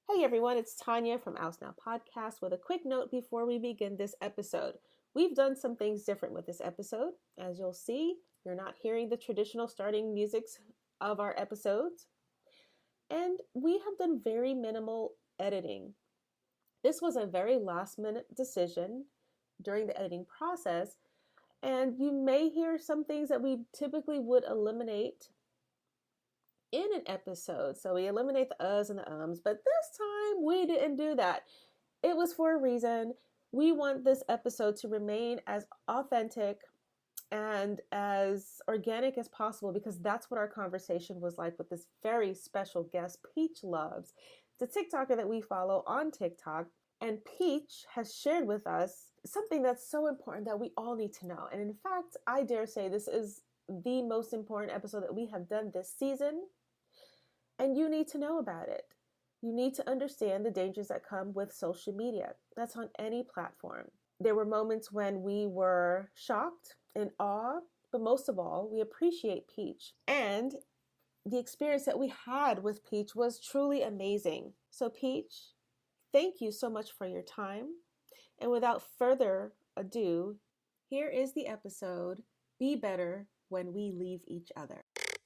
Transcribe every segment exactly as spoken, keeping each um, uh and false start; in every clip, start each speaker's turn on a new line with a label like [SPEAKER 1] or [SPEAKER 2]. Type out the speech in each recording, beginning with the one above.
[SPEAKER 1] Hey everyone, it's Tanya from Ouse Now Podcast with a quick note before we begin this episode. We've done some things different with this episode. As you'll see, you're not hearing the traditional starting musics of our episodes, and we have done very minimal editing. This was a very last minute decision during the editing process, and you may hear some things that we typically would eliminate in an episode. So we eliminate the uhs and the ums, but this time we didn't do that. It was for a reason. We want this episode to remain as authentic and as organic as possible because that's what our conversation was like with this very special guest, Peach Loves. It's a TikToker that we follow on TikTok, and Peach has shared with us something that's so important that we all need to know. And in fact, I dare say this is the most important episode that we have done this season, and you need to know about it. You need to understand the dangers that come with social media. That's on any platform. There were moments when we were shocked, in awe, but most of all, we appreciate Peach. And the experience that we had with Peach was truly amazing. So Peach, thank you so much for your time. And without further ado, here is the episode, Be Better When We Leave Each Other.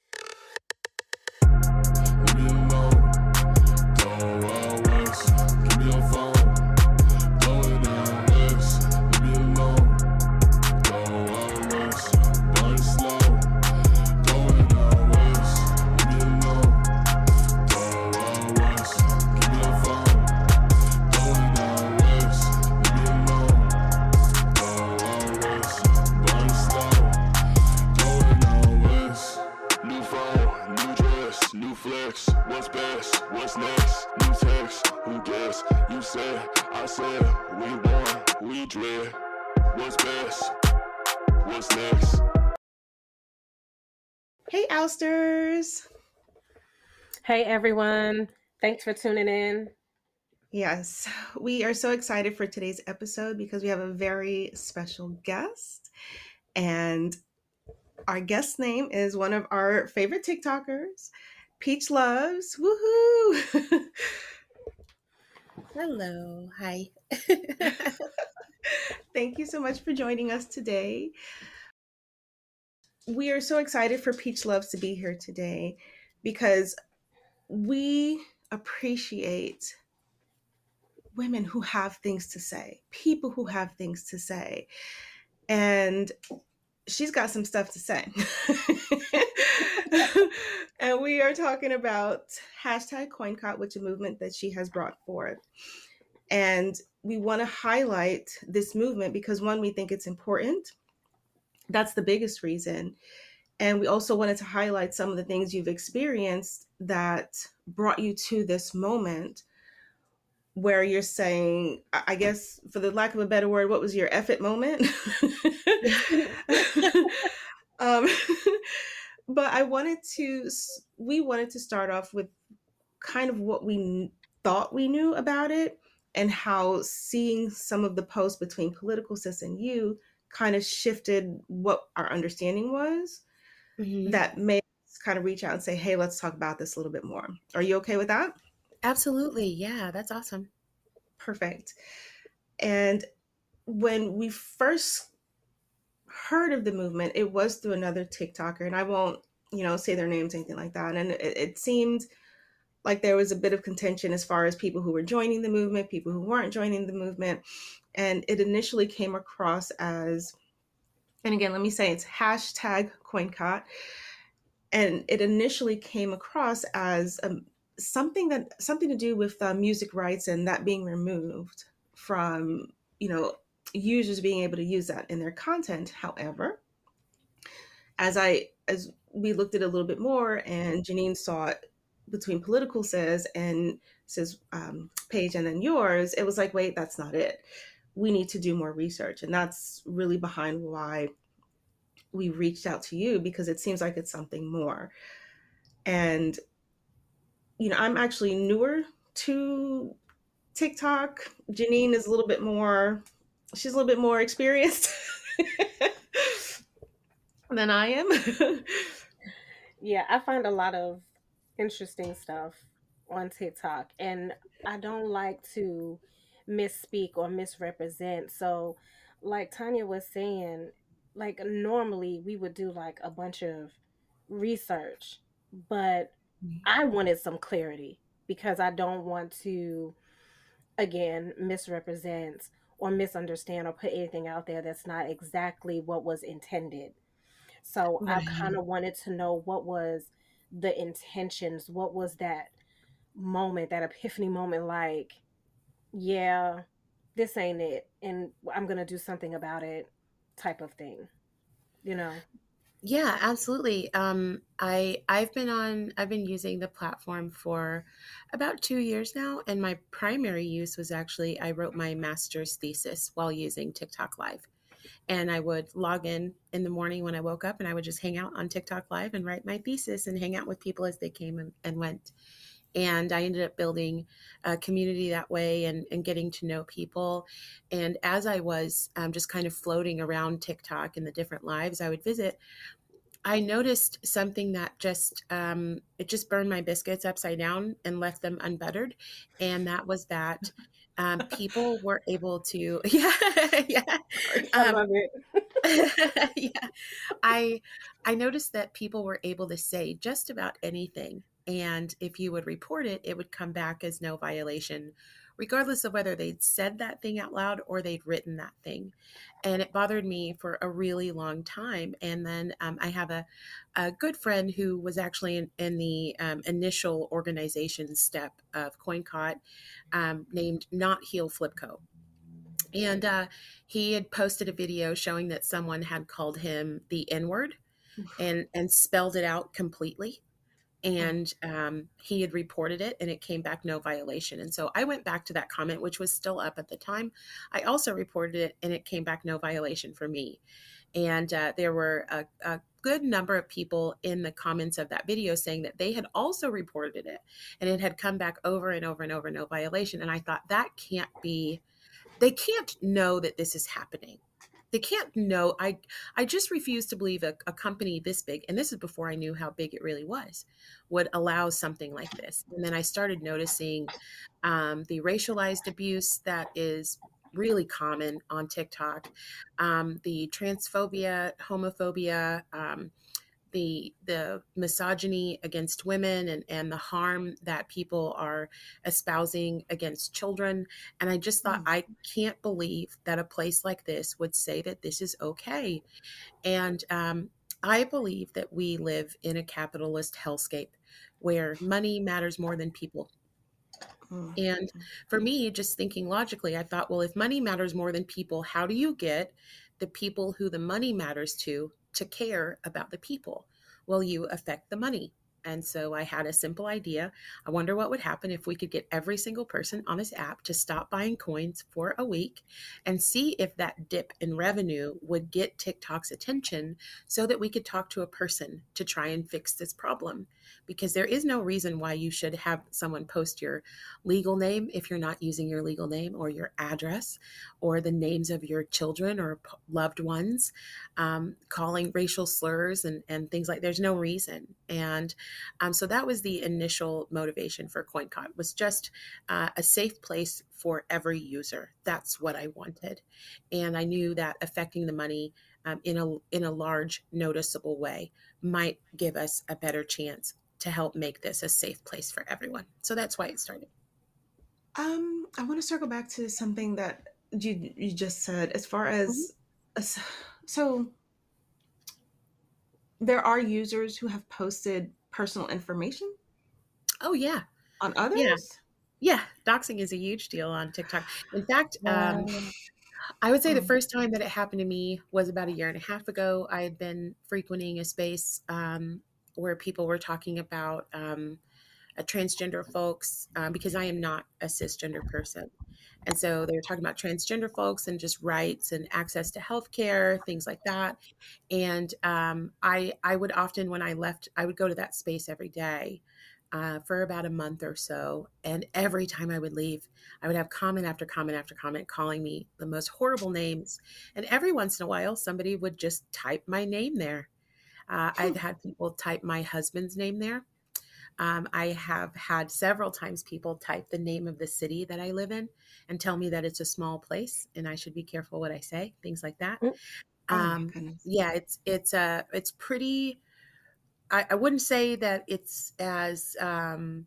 [SPEAKER 2] What's best? What's next? New text, who guess? You said, I said, we won, we dread. What's best? What's next?
[SPEAKER 1] Hey, Ousters!
[SPEAKER 3] Hey, everyone. Thanks for tuning in.
[SPEAKER 1] Yes, we are so excited for today's episode because we have a very special guest. And our guest's name is one of our favorite TikTokers, Peach Loves. Woohoo!
[SPEAKER 4] Hello. Hi.
[SPEAKER 1] Thank you so much for joining us today. We are so excited for Peach Loves to be here today because we appreciate women who have things to say, people who have things to say. And she's got some stuff to say. And we are talking about hashtag CoinCot, which is a movement that she has brought forth. And we want to highlight this movement because, one, we think it's important. That's the biggest reason. And we also wanted to highlight some of the things you've experienced that brought you to this moment where you're saying, I guess, for the lack of a better word, what was your F it moment? um, but I wanted to, we wanted to start off with kind of what we thought we knew about it and how seeing some of the posts between Political Sis and you kind of shifted what our understanding was. Mm-hmm. That made us kind of reach out and say, hey, let's talk about this a little bit more. Are you okay with that?
[SPEAKER 4] Absolutely. Yeah, that's awesome.
[SPEAKER 1] Perfect. And when we first heard of the movement, it was through another TikToker, and I won't, you know, say their names, anything like that. And it, it seemed like there was a bit of contention as far as people who were joining the movement, people who weren't joining the movement. And it initially came across as, and again, let me say it's hashtag CoinCot. And it initially came across as um, something that something to do with uh, music rights and that being removed from, you know, users being able to use that in their content. However, as I as we looked at it a little bit more, and Janine saw it between Political Sis and Sis um, page and then yours, it was like, wait, that's not it. We need to do more research, and that's really behind why we reached out to you, because it seems like it's something more. And you know, I'm actually newer to TikTok. Janine is a little bit more, she's a little bit more experienced than I am.
[SPEAKER 3] Yeah, I find a lot of interesting stuff on TikTok, and I don't like to misspeak or misrepresent. So, like Tanya was saying, like normally we would do like a bunch of research, but I wanted some clarity because I don't want to, again, misrepresent or misunderstand or put anything out there that's not exactly what was intended. So I kind
[SPEAKER 4] Right.
[SPEAKER 3] of wanted to know what was the intentions, what was that moment, that epiphany moment, like, yeah, this ain't it, and I'm gonna do something about it, type of thing, you know?
[SPEAKER 4] Yeah, absolutely. Um, I I've been on I've been using the platform for about two years now, and my primary use was actually I wrote my master's thesis while using TikTok Live. And I would log in in the morning when I woke up, and I would just hang out on TikTok Live and write my thesis and hang out with people as they came and, and went. And I ended up building a community that way, and, and getting to know people. And as I was um, just kind of floating around TikTok and the different lives I would visit, I noticed something that just um, it just burned my biscuits upside down and left them unbuttered, and that was that um, people were able to yeah yeah
[SPEAKER 3] I
[SPEAKER 4] um,
[SPEAKER 3] love it.
[SPEAKER 4] yeah, I I noticed that people were able to say just about anything, and if you would report it, it would come back as no violation, regardless of whether they'd said that thing out loud or they'd written that thing. And it bothered me for a really long time. And then um, I have a, a good friend who was actually in, in the um, initial organization step of CoinCot, um, named Not Heal Flipco. And uh, he had posted a video showing that someone had called him the N word and and spelled it out completely.
[SPEAKER 1] Oh,
[SPEAKER 4] And um, he had reported it, and it came back no violation. And so I went back to that comment, which was still up at the time. I also reported it, and it came back no violation for me. And uh, there were a, a good number of people in the comments of that video saying that they had also reported it, and it had come back over and over and over, no violation. And I thought, that can't be, they can't know that this is happening. They can't know. I I just refuse to believe a, a company this big, and this is before I knew how big it really was, would allow something like this. And then I started noticing um, the racialized abuse that is really common on TikTok, um, the transphobia, homophobia, um, the the misogyny against women, and and the harm that people are espousing against children. And I just thought,
[SPEAKER 1] mm,
[SPEAKER 4] I can't believe that a place like this would say that this is okay. And um, I believe that we live in a capitalist hellscape where money matters more than people.
[SPEAKER 1] mm,
[SPEAKER 4] And for me, just thinking logically, I thought, well, if money matters more than people, how do you get the people who the money matters to to care about the people? Well, you affect the money. And so I had a simple idea. I wonder what would happen if we could get every single person on this app to stop buying coins for a week, and see if that dip in revenue would get TikTok's attention, so that we could talk to a person to try and fix this problem. Because there is no reason why you should have someone post your legal name if you're not using your legal name, or your address, or the names of your children or loved ones, um, calling racial slurs and, and things like, there's no reason. And um, so that was the initial motivation for CoinCot, was just uh, a safe place for every user. That's what I wanted. And I knew that affecting the money um, in a in a large, noticeable way might give us a better chance to help make this a safe place for everyone. So that's why it started.
[SPEAKER 1] Um, I want to circle back to something that you you just said as far
[SPEAKER 4] Mhm.
[SPEAKER 1] as as- so there are users who have posted personal information
[SPEAKER 4] Oh yeah,
[SPEAKER 1] on
[SPEAKER 4] yeah,
[SPEAKER 1] others.
[SPEAKER 4] yeah. Doxing is a huge deal on TikTok. In fact, um,
[SPEAKER 3] Wow.
[SPEAKER 4] I would say the
[SPEAKER 1] Mm,
[SPEAKER 4] first time that it happened to me was about a year and a half ago. I had been frequenting a space um, where people were talking about um, uh, transgender folks, um, because I am not a cisgender person. And so they were talking about transgender folks and just rights and access to healthcare, things like that. And um, I, I would often, when I left, I would go to that space every day uh, for about a month or so. And every time I would leave, I would have comment after comment after comment calling me the most horrible names. And every once in a while, somebody would just type my name there. Uh,
[SPEAKER 1] hmm,
[SPEAKER 4] I've had people type my husband's name there. Um, I have had several times people type the name of the city that I live in and tell me that it's a small place and I should be careful what I say, things like that.
[SPEAKER 5] Mm. Oh my
[SPEAKER 4] Um,
[SPEAKER 5] goodness.
[SPEAKER 4] yeah, it's it's uh it's pretty. I, I wouldn't say that it's as um,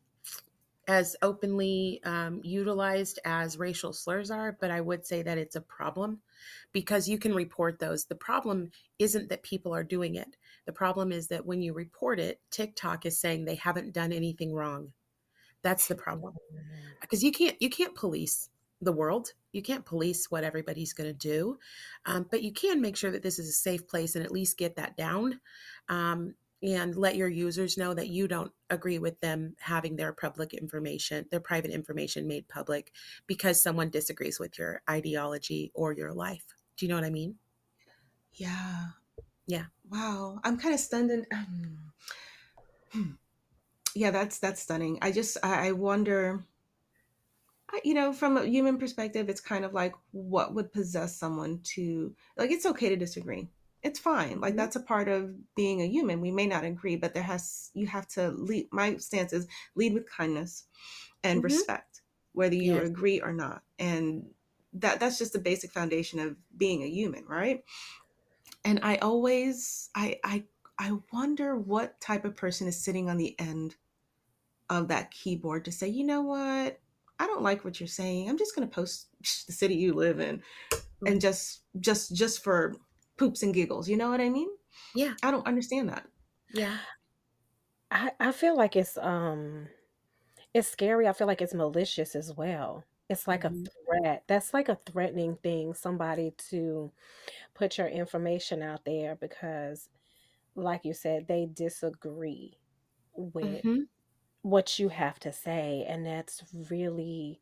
[SPEAKER 4] as openly um, utilized as racial slurs are, but I would say that it's a problem because you can report those. The problem isn't that people are doing it. The problem is that when you report it, TikTok is saying they haven't done anything wrong. That's the problem. Because you can't you can't police the world. You can't police what everybody's going to do, um, but you can make sure that this is a safe place and at least get that down, um, and let your users know that you don't agree with them having their public information, their private information made public because someone disagrees with your ideology or your life. Do you know what I mean?
[SPEAKER 5] Yeah.
[SPEAKER 4] Yeah.
[SPEAKER 5] Wow. I'm kind of stunned. And, um, hmm. Yeah, that's that's stunning. I just I, I wonder, I- you know, from a human perspective, it's kind of like what would possess someone to, like, it's okay to disagree. It's fine. Like,
[SPEAKER 4] Mhm.
[SPEAKER 5] that's a part of being a human. We may not agree, but there has, you have to lead. My stance is lead with kindness and
[SPEAKER 4] Mhm.
[SPEAKER 5] respect, whether you
[SPEAKER 4] Yes.
[SPEAKER 5] agree or not. And that that's just the basic foundation of being a human, right? And I always, I, I, I wonder what type of person is sitting on the end of that keyboard to say, you know what, I don't like what you're saying. I'm just going to post the city you live in, and
[SPEAKER 4] Mm.
[SPEAKER 5] just, just, just for poops and giggles. You know what I mean?
[SPEAKER 4] Yeah.
[SPEAKER 5] I don't understand that.
[SPEAKER 4] Yeah.
[SPEAKER 3] I, I feel like it's um it's scary. I feel like it's malicious as well. It's like a
[SPEAKER 4] Mhm.
[SPEAKER 3] threat. That's like a threatening thing, somebody to put your information out there because, like you said, they disagree with
[SPEAKER 4] Mhm.
[SPEAKER 3] what you have to say. And that's really,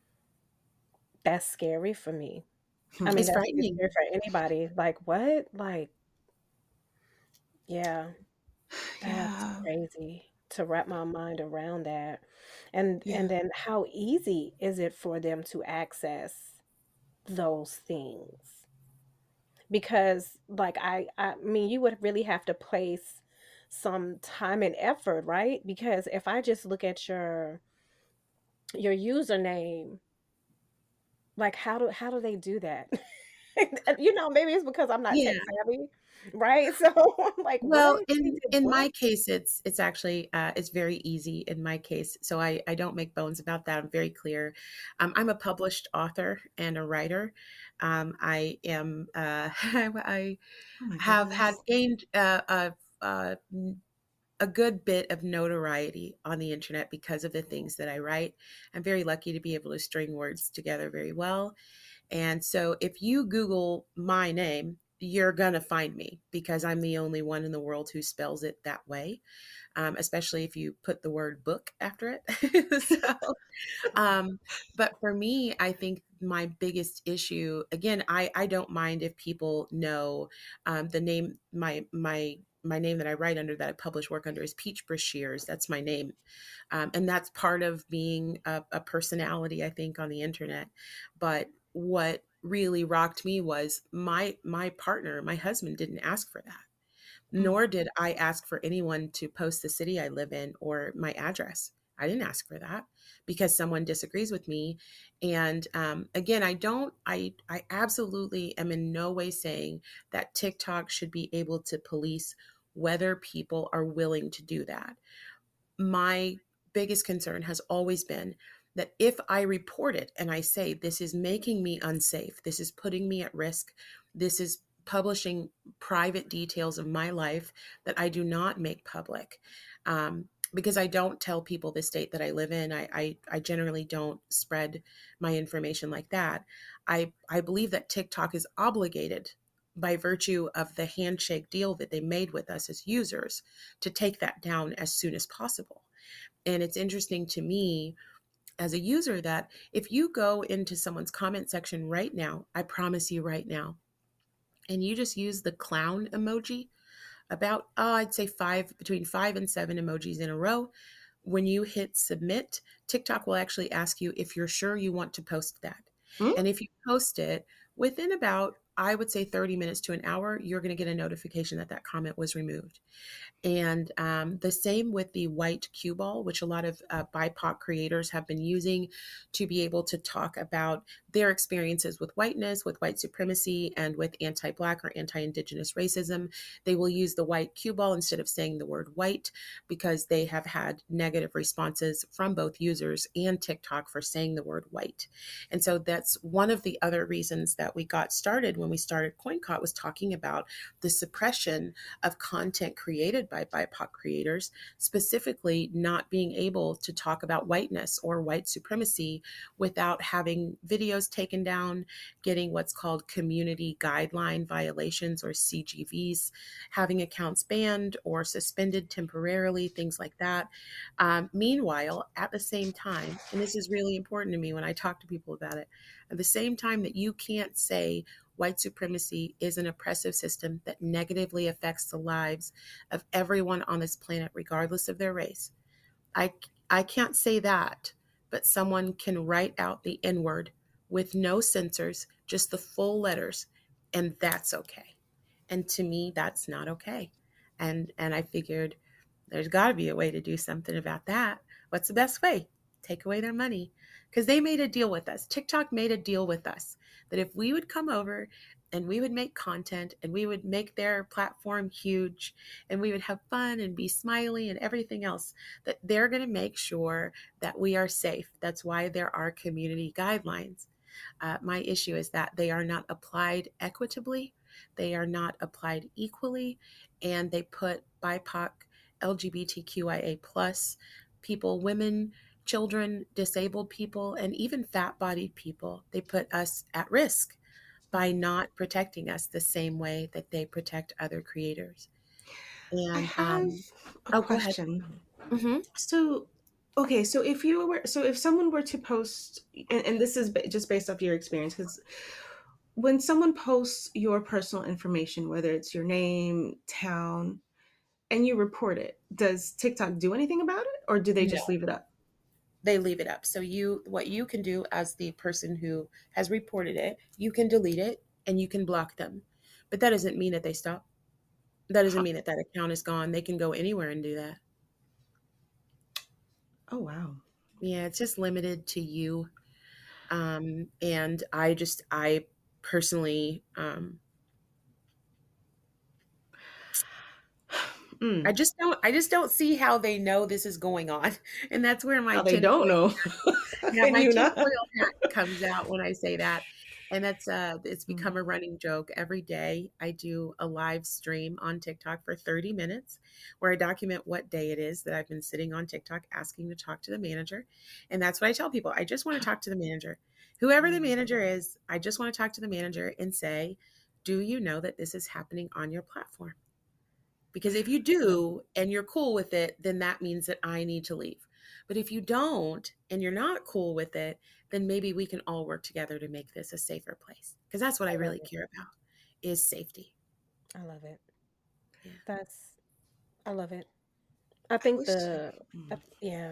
[SPEAKER 3] that's scary for me. I mean,
[SPEAKER 4] It's
[SPEAKER 3] that should be
[SPEAKER 4] frightening.
[SPEAKER 3] scary for anybody. Like, what? Like, yeah, that's
[SPEAKER 5] Yeah.
[SPEAKER 3] crazy to wrap my mind around that. And
[SPEAKER 5] Yeah.
[SPEAKER 3] and then how easy is it for them to access those things? Because like I I mean, you would really have to place some time and effort, right? Because if I just look at your your username, like how do how do they do that? You know, maybe it's because I'm not tech
[SPEAKER 4] Yeah.
[SPEAKER 3] savvy, right? So I'm like, what?
[SPEAKER 4] Well,
[SPEAKER 3] They
[SPEAKER 4] in
[SPEAKER 3] did
[SPEAKER 4] in
[SPEAKER 3] what?
[SPEAKER 4] my case, it's it's actually uh, it's very easy in my case. So I I don't make bones about that. I'm very clear. Um, I'm a published author and a writer. Um, I am uh, I
[SPEAKER 5] Oh my
[SPEAKER 4] have had
[SPEAKER 5] goodness.
[SPEAKER 4] gained uh, a, a a good bit of notoriety on the internet because of the things that I write. I'm very lucky to be able to string words together very well. And so if you Google my name, you're going to find me because I'm the only one in the world who spells it that way, um, especially if you put the word book after it. so, um, but for me, I think my biggest issue, again, I, I don't mind if people know um, the name, my, my, my name that I write under, that I publish work under, is Peach Brashears. That's my name. Um, and that's part of being a, a personality, I think, on the internet. But what really rocked me was my my partner, my husband, didn't ask for that,
[SPEAKER 5] Mm.
[SPEAKER 4] nor did I ask for anyone to post the city I live in or my address. I didn't ask for that because someone disagrees with me. And um, again, I don't, I, I absolutely am in no way saying that TikTok should be able to police whether people are willing to do that. My biggest concern has always been that if I report it and I say, this is making me unsafe, this is putting me at risk, this is publishing private details of my life that I do not make public, um, because I don't tell people the state that I live in. I, I, I generally don't spread my information like that. I, I believe that TikTok is obligated by virtue of the handshake deal that they made with us as users to take that down as soon as possible. And it's interesting to me as a user that if you go into someone's comment section right now, I promise you right now, and you just use the clown emoji, about, oh, I'd say five, between five and seven emojis in a row, when you hit submit, TikTok will actually ask you if you're sure you want to post that.
[SPEAKER 5] Mm?
[SPEAKER 4] And if you post it within about I would say thirty minutes to an hour, you're going to get a notification that that comment was removed. And um, the same with the white cue ball, which a lot of uh, B I P O C creators have been using to be able to talk about their experiences with whiteness, with white supremacy, and with anti-Black or anti-Indigenous racism. They will use the white cue ball instead of saying the word white because they have had negative responses from both users and TikTok for saying the word white. And so that's one of the other reasons that we got started when we started CoinCot, was talking about the suppression of content created by B I P O C creators, specifically not being able to talk about whiteness or white supremacy without having videos taken down, getting what's called community guideline violations or C G Vs, having accounts banned or suspended temporarily, things like that. Um, meanwhile, at the same time, and this is really important to me when I talk to people about it, at the same time that you can't say white supremacy is an oppressive system that negatively affects the lives of everyone on this planet, regardless of their race. I, I can't say that, but someone can write out the N-word with no censors, just the full letters, and that's okay. And to me, that's not okay. And, and I figured there's got to be a way to do something about that. What's the best way? Take away their money. Because they made a deal with us. TikTok made a deal with us that if we would come over and we would make content and we would make their platform huge and we would have fun and be smiley and everything else, that they're going to make sure that we are safe. That's why there are community guidelines. Uh, my issue is that they are not applied equitably. They are not applied equally. And they put B I P O C, L G B T Q I A plus people, women, children, disabled people, and even fat-bodied people. They put us at risk by not protecting us the same way that they protect other creators. And
[SPEAKER 5] I have
[SPEAKER 4] um,
[SPEAKER 5] a
[SPEAKER 4] oh, go ahead.
[SPEAKER 5] question.
[SPEAKER 4] Mm-hmm.
[SPEAKER 5] So, okay, so if you were, so if someone were to post, and, and this is ba- just based off your experience, because when someone posts your personal information, whether it's your name, town, and you report it, does TikTok do anything about it, or do they just
[SPEAKER 4] No.
[SPEAKER 5] leave it up?
[SPEAKER 4] They leave it up. So you, what you can do as the person who has reported it, you can delete it and you can block them. But that doesn't mean that they stop. That doesn't
[SPEAKER 5] Huh.
[SPEAKER 4] mean that that account is gone. They can go anywhere and do that.
[SPEAKER 5] Oh, wow.
[SPEAKER 4] Yeah, it's just limited to you. Um, and I just, I personally, um,
[SPEAKER 5] Mm.
[SPEAKER 4] I just don't, I just don't see how they know this is going on. And that's where my
[SPEAKER 5] How they don't
[SPEAKER 4] tinfoil,
[SPEAKER 5] know.
[SPEAKER 4] yeah,
[SPEAKER 5] Can
[SPEAKER 4] my
[SPEAKER 5] you not?
[SPEAKER 4] tinfoil hat comes out when I say that. And that's, uh, it's
[SPEAKER 5] Mm.
[SPEAKER 4] become a running joke. Every day I do a live stream on TikTok for thirty minutes where I document what day it is that I've been sitting on TikTok asking to talk to the manager. And that's what I tell people. I just want to talk to the manager. Whoever the manager is, I just want to talk to the manager and say, do you know that this is happening on your platform? Because if you do and you're cool with it, then that means that I need to leave. But if you don't and you're not cool with it, then maybe we can all work together to make this a safer place. Because that's what I
[SPEAKER 3] I love
[SPEAKER 4] really
[SPEAKER 3] it.
[SPEAKER 4] care about, is safety.
[SPEAKER 3] I love it.
[SPEAKER 4] Yeah.
[SPEAKER 3] That's, I love it. I
[SPEAKER 5] I
[SPEAKER 3] think
[SPEAKER 5] wish.
[SPEAKER 3] the, I,
[SPEAKER 5] Mm.
[SPEAKER 3] yeah,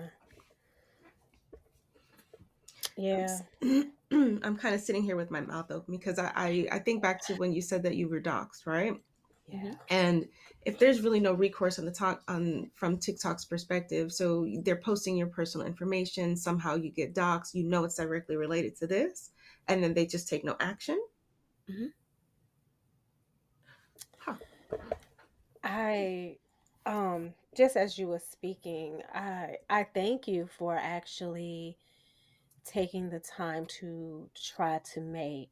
[SPEAKER 3] yeah.
[SPEAKER 5] I'm kind of sitting here with my mouth open because I, I I think back to when you said that you were doxxed, right?
[SPEAKER 3] Yeah.
[SPEAKER 5] And if there's really no recourse on the talk on from TikTok's perspective, so they're posting your personal information, somehow you get doxxed, you know it's directly related to this, and then they just take no action.
[SPEAKER 4] Mm-hmm.
[SPEAKER 5] Huh.
[SPEAKER 3] I, um, just as you were speaking, I, I thank you for actually taking the time to try to make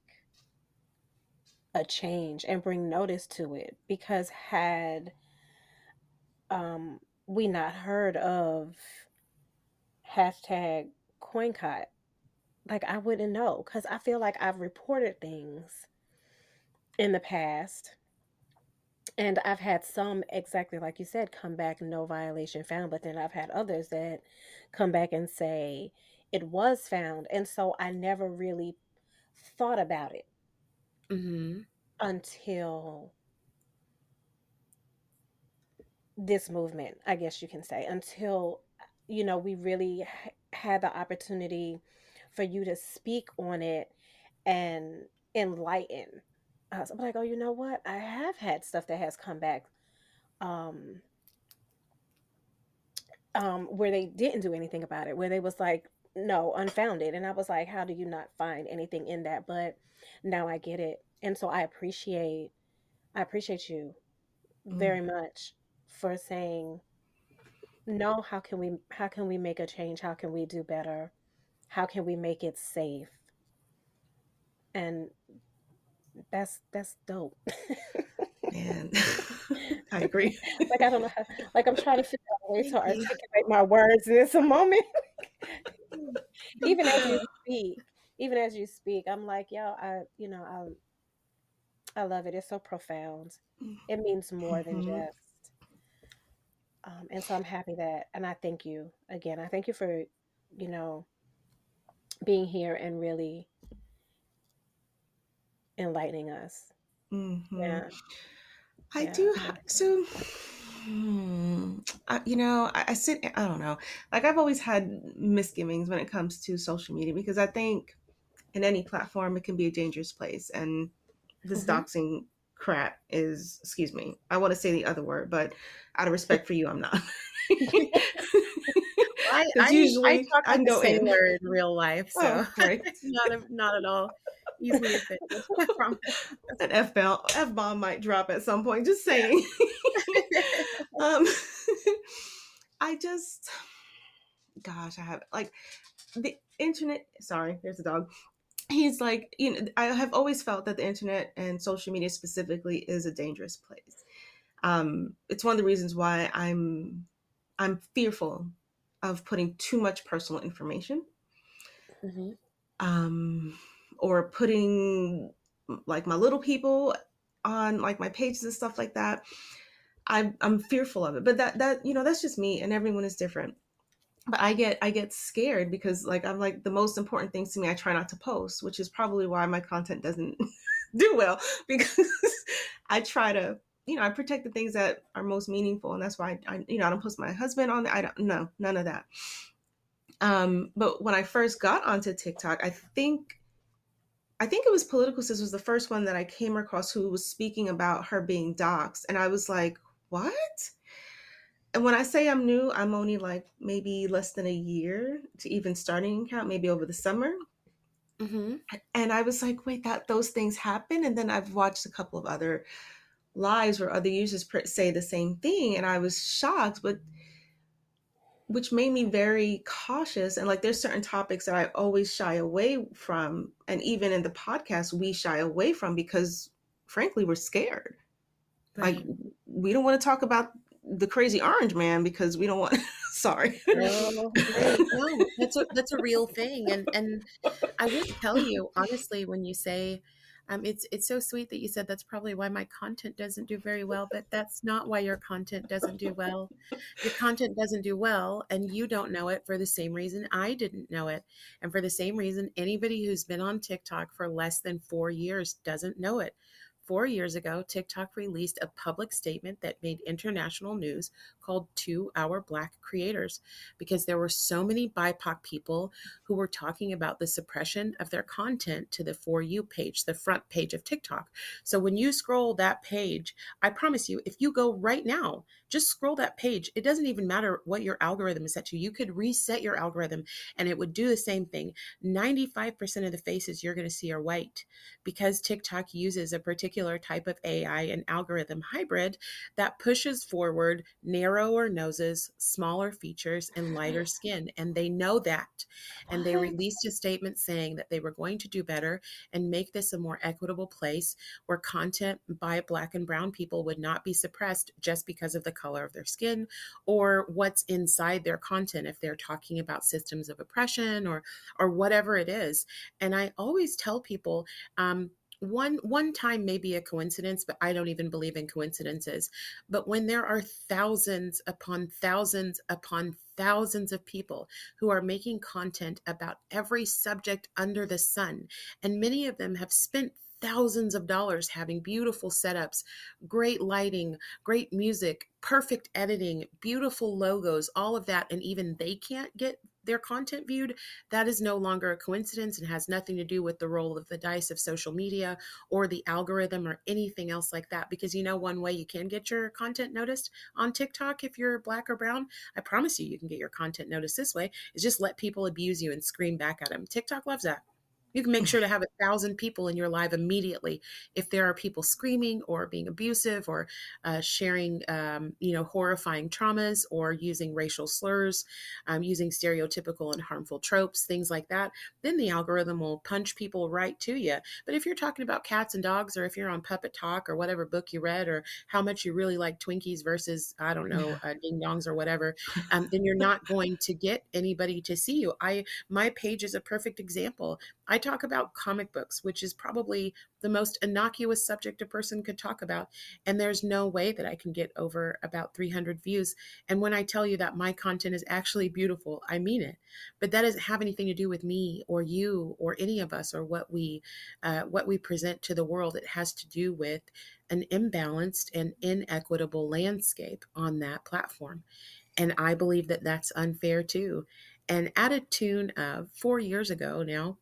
[SPEAKER 3] a change and bring notice to it, because had um we not heard of hashtag CoinCot, like I wouldn't know, because I feel like I've reported things in the past and I've had some, exactly like you said, come back no violation found, but then I've had others that come back and say it was found, and so I never really thought about it
[SPEAKER 4] Mm-hmm.
[SPEAKER 3] until this movement, I guess you can say, until, you know, we really h- had the opportunity for you to speak on it and enlighten. uh, so I'm like, oh, you know what? I have had stuff that has come back, um, um, where they didn't do anything about it, where they was like, no, unfounded. And I was like, how do you not find anything in that? But now I get it. And so I appreciate, I appreciate you
[SPEAKER 5] Mm,
[SPEAKER 3] very much for saying, no, how can we, how can we make a change? How can we do better? How can we make it safe? And that's, that's dope.
[SPEAKER 5] man, I agree.
[SPEAKER 3] Like, I don't know how, like, I'm trying to figure out a way to articulate my words in this moment. Even as you speak, even as you speak, I'm like, yo, I, you know, I, I love it. It's so profound. It means more than
[SPEAKER 5] Mhm.
[SPEAKER 3] just, um, and so I'm happy that, and I thank you again. I thank you for, you know, being here and really enlightening us.
[SPEAKER 5] Mhm.
[SPEAKER 3] Yeah,
[SPEAKER 5] I
[SPEAKER 3] yeah.
[SPEAKER 5] do have so. Hmm, I, you know, I, I sit. I don't know. Like I've always had misgivings when it comes to social media because I think in any platform it can be a dangerous place, and this
[SPEAKER 3] Mm-hmm.
[SPEAKER 5] doxing crap is. Excuse me. I want to say the other word, but out of respect for you, I'm not.
[SPEAKER 4] I,
[SPEAKER 5] Because
[SPEAKER 4] I I
[SPEAKER 5] usually
[SPEAKER 4] talk
[SPEAKER 5] I
[SPEAKER 4] like
[SPEAKER 5] can
[SPEAKER 4] a
[SPEAKER 5] go in.
[SPEAKER 4] sailor in real life, so
[SPEAKER 5] Oh, great.
[SPEAKER 4] it's not a, not at all easily offended. I promise.
[SPEAKER 5] An F bomb F bomb might drop at some point. Just saying. um, I just, gosh, I have like the internet. Sorry, there's a dog. He's like, you know, I have always felt that the internet and social media specifically is a dangerous place. Um, it's one of the reasons why I'm I'm fearful of putting too much personal information,
[SPEAKER 3] Mm-hmm.
[SPEAKER 5] um, or putting like my little people on like my pages and stuff like that. I'm I'm fearful of it, but that that you know that's just me, and everyone is different. But I get I get scared because like I'm like the most important things to me I try not to post, which is probably why my content doesn't do well because I try to you know I protect the things that are most meaningful, and that's why I, I you know I don't post my husband on. I don't no none of that. Um, but when I first got onto TikTok, I think I think it was Political Sis was the first one that I came across who was speaking about her being doxxed, and I was like, what? And when I say I'm new, I'm only like maybe less than a year to even starting an account, maybe over the summer.
[SPEAKER 4] Hmm.
[SPEAKER 5] And I was like, wait, that those things happen. And then I've watched a couple of other lives where other users say the same thing, and I was shocked, but which made me very cautious. And like, there's certain topics that I always shy away from, and even in the podcast, we shy away from because, frankly, we're scared. Like,
[SPEAKER 4] Right.
[SPEAKER 5] we don't want to talk about the crazy orange man because we don't want. Sorry.
[SPEAKER 4] Oh, right. No, that's a that's a real thing. And and I will tell you, honestly, when you say, um, it's it's so sweet that you said that's probably why my content doesn't do very well, but that's not why your content doesn't do well. Your content doesn't do well, and you don't know it for the same reason I didn't know it. And for the same reason anybody who's been on TikTok for less than four years doesn't know it. Four years ago, TikTok released a public statement that made international news called To Our Black Creators because there were so many B I P O C people who were talking about the suppression of their content to the For You page, the front page of TikTok. So when you scroll that page, I promise you, if you go right now, just scroll that page. It doesn't even matter what your algorithm is set to. You could reset your algorithm and it would do the same thing. ninety-five percent of the faces you're going to see are white because TikTok uses a particular type of A I and algorithm hybrid that pushes forward narrower noses, smaller features, and lighter skin. And they know that. And they
[SPEAKER 3] What?
[SPEAKER 4] released a statement saying that they were going to do better and make this a more equitable place where content by Black and Brown people would not be suppressed just because of the color of their skin or what's inside their content if they're talking about systems of oppression or or whatever it is. And I always tell people, um, one one time may be a coincidence, but I don't even believe in coincidences. But when there are thousands upon thousands upon thousands of people who are making content about every subject under the sun, and many of them have spent thousands of dollars having beautiful setups, great lighting, great music, perfect editing, beautiful logos, all of that, and even they can't get their content viewed, that is no longer a coincidence and has nothing to do with the roll of the dice of social media or the algorithm or anything else like that. Because you know, one way you can get your content noticed on TikTok if you're black or brown, I promise you, you can get your content noticed this way, is just let people abuse you and scream back at them. TikTok loves that. You can make sure to have a thousand people in your live immediately if there are people screaming or being abusive or uh, sharing, um, you know, horrifying traumas or using racial slurs, um, using stereotypical and harmful tropes, things like that. Then the algorithm will punch people right to you. But if you're talking about cats and dogs, or if you're on Puppet Talk or whatever book you read, or how much you really like Twinkies versus, I don't know, uh, ding dongs or whatever, um, then you're not going to get anybody to see you. I my page is a perfect example. I talk about comic books, which is probably the most innocuous subject a person could talk about. And there's no way that I can get over about three hundred views. And when I tell you that my content is actually beautiful, I mean it. But that doesn't have anything to do with me or you or any of us or what we, uh, what we present to the world. It has to do with an imbalanced and inequitable landscape on that platform. And I believe that that's unfair too. And at a tune of four years ago now,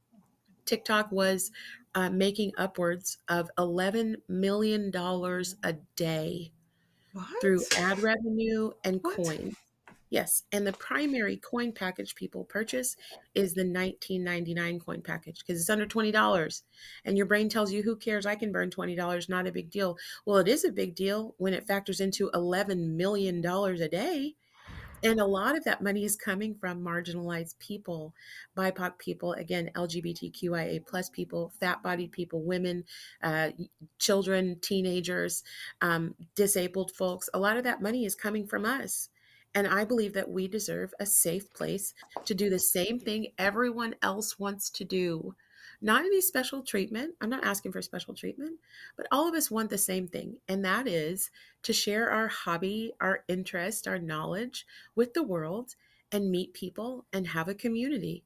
[SPEAKER 4] TikTok was uh, making upwards of eleven million dollars a day
[SPEAKER 5] What?
[SPEAKER 4] through ad revenue and
[SPEAKER 5] What?
[SPEAKER 4] coin. Yes. And the primary coin package people purchase is the nineteen ninety-nine coin package because it's under twenty dollars. And your brain tells you, who cares? I can burn twenty dollars. Not a big deal. Well, it is a big deal when it factors into eleven million dollars a day. And a lot of that money is coming from marginalized people, B I P O C people, again, L G B T Q I A plus people, fat-bodied people, women, uh, children, teenagers, um, disabled folks. A lot of that money is coming from us. And I believe that we deserve a safe place to do the same thing everyone else wants to do. Not any special treatment. I'm not asking for special treatment, but all of us want the same thing. And that is to share our hobby, our interest, our knowledge with the world and meet people and have a community.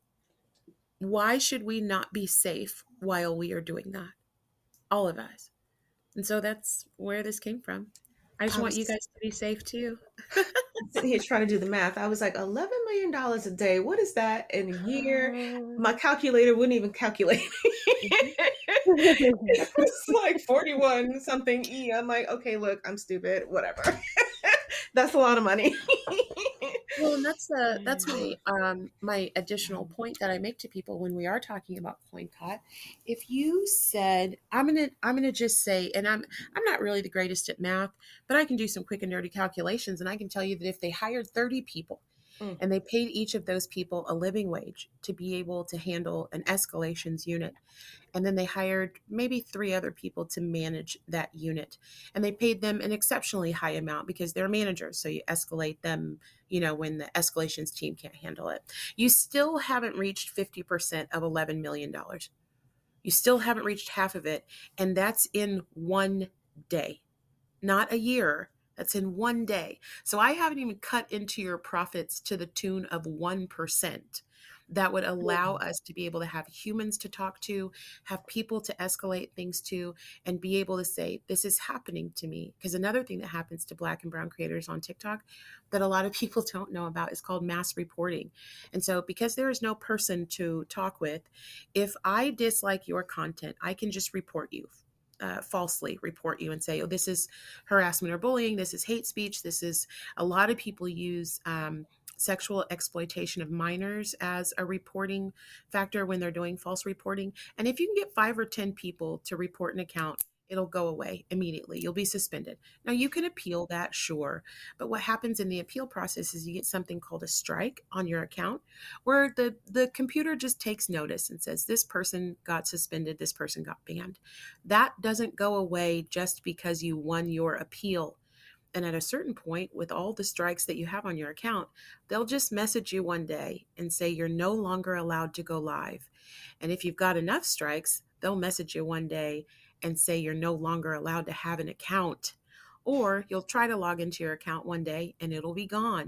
[SPEAKER 4] Why should we not be safe while we are doing that? All of us. And so that's where this came from. I just
[SPEAKER 5] I
[SPEAKER 4] want
[SPEAKER 5] was
[SPEAKER 4] you guys to be safe too.
[SPEAKER 5] sitting here trying to do the math. I was like, eleven million dollars a day. What is that in a year? My calculator wouldn't even calculate. It was like forty-one something E. I'm like, okay, look, I'm stupid. Whatever. That's a lot of money.
[SPEAKER 4] Well, and that's the that's my um my additional point that I make to people when we are talking about CoinCot. If you said, I'm gonna I'm gonna just say, and I'm I'm not really the greatest at math, but I can do some quick and dirty calculations, and I can tell you that if they hired thirty people
[SPEAKER 5] Mm.
[SPEAKER 4] and they paid each of those people a living wage to be able to handle an escalations unit, and then they hired maybe three other people to manage that unit, and they paid them an exceptionally high amount because they're managers, so you escalate them, you know, when the escalations team can't handle it. You still haven't reached fifty percent of eleven million dollars. You still haven't reached half of it, and that's in one day, not a year. That's in one day. So I haven't even cut into your profits to the tune of one percent. That would allow us to be able to have humans to talk to, have people to escalate things to, and be able to say, this is happening to me. Because another thing that happens to Black and brown creators on TikTok that a lot of people don't know about is called mass reporting. And so because there is no person to talk with, if I dislike your content, I can just report you. Uh, falsely report you and say, oh, this is harassment or bullying. This is hate speech. This is, a lot of people use um, sexual exploitation of minors as a reporting factor when they're doing false reporting. And if you can get five or ten people to report an account, it'll go away immediately. You'll be suspended. Now you can appeal that, sure. But what happens in the appeal process is you get something called a strike on your account where the, the computer just takes notice and says, this person got suspended, this person got banned. That doesn't go away just because you won your appeal. And at a certain point, with all the strikes that you have on your account, they'll just message you one day and say you're no longer allowed to go live. And if you've got enough strikes, they'll message you one day and say you're no longer allowed to have an account. Or you'll try to log into your account one day and it'll be gone.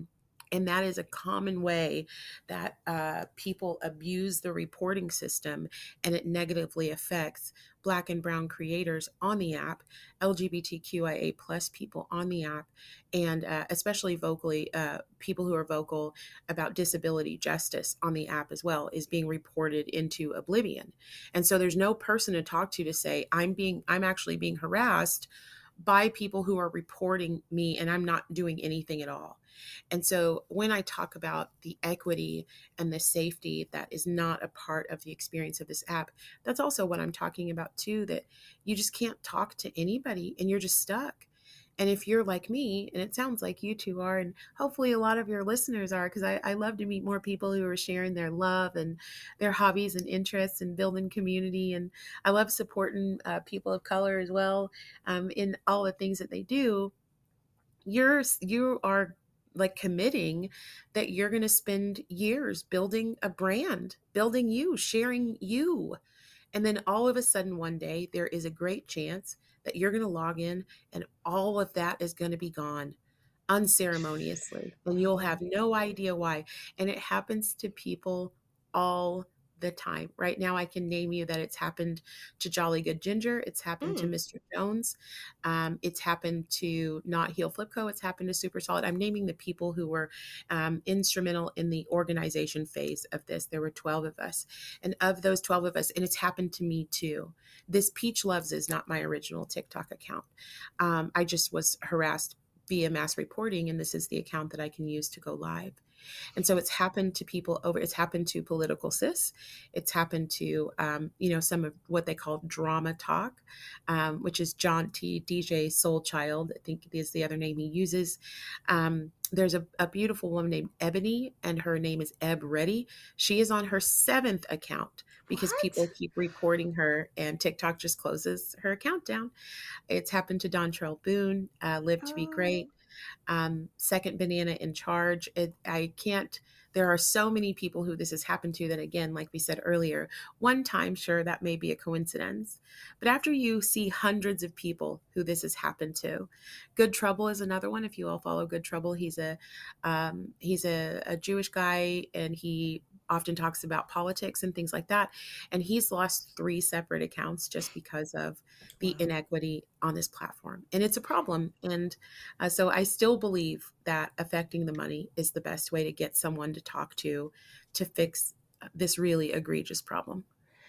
[SPEAKER 4] And that is a common way that uh, people abuse the reporting system, and it negatively affects Black and Brown creators on the app, L G B T Q I A plus people on the app, and uh, especially vocally, uh, people who are vocal about disability justice on the app as well is being reported into oblivion. And so there's no person to talk to to say, I'm being, I'm actually being harassed by people who are reporting me and I'm not doing anything at all. And so when I talk about the equity and the safety that is not a part of the experience of this app, that's also what I'm talking about too, that you just can't talk to anybody and you're just stuck. And if you're like me, and it sounds like you two are, and hopefully a lot of your listeners are, because I, I love to meet more people who are sharing their love and their hobbies and interests and building community. And I love supporting uh, people of color as well um, in all the things that they do. You're, you are like committing that you're going to spend years building a brand, building you, sharing you. And then all of a sudden one day there is a great chance that you're going to log in and all of that is going to be gone unceremoniously. And you'll have no idea why. And it happens to people all the time. Right now, I can name you that it's happened to Jolly Good Ginger. It's happened mm. to Mister Jones. Um, it's happened to Not Heal Flipco. It's happened to Super Solid. I'm naming the people who were um, instrumental in the organization phase of this. There were twelve of us. And of those twelve of us, and it's happened to me too. This Peach Loves is not my original TikTok account. Um, I just was harassed via mass reporting, and this is the account that I can use to go live. And so it's happened to people over, it's happened to Political Sis. It's happened to, um, you know, some of what they call drama talk, um, which is John T, D J Soul Child, I think is the other name he uses. Um, there's a, a beautiful woman named Ebony, and her name is Eb Ready. She is on her seventh account because what? people keep reporting her, and TikTok just closes her account down. It's happened to Dontrell Boone, uh, Live to oh. Be Great. Um, Second Banana in Charge. It, I can't, there are so many people who this has happened to that, again, like we said earlier, one time, sure, that may be a coincidence. But after you see hundreds of people who this has happened to, Good Trouble is another one. If you all follow Good Trouble, he's a, um, he's a, a Jewish guy, and he often talks about politics and things like that. And he's lost three separate accounts just because of the inequity on this platform. And it's a problem. And uh, so I still believe that affecting the money is the best way to get someone to talk to, to fix this really egregious problem.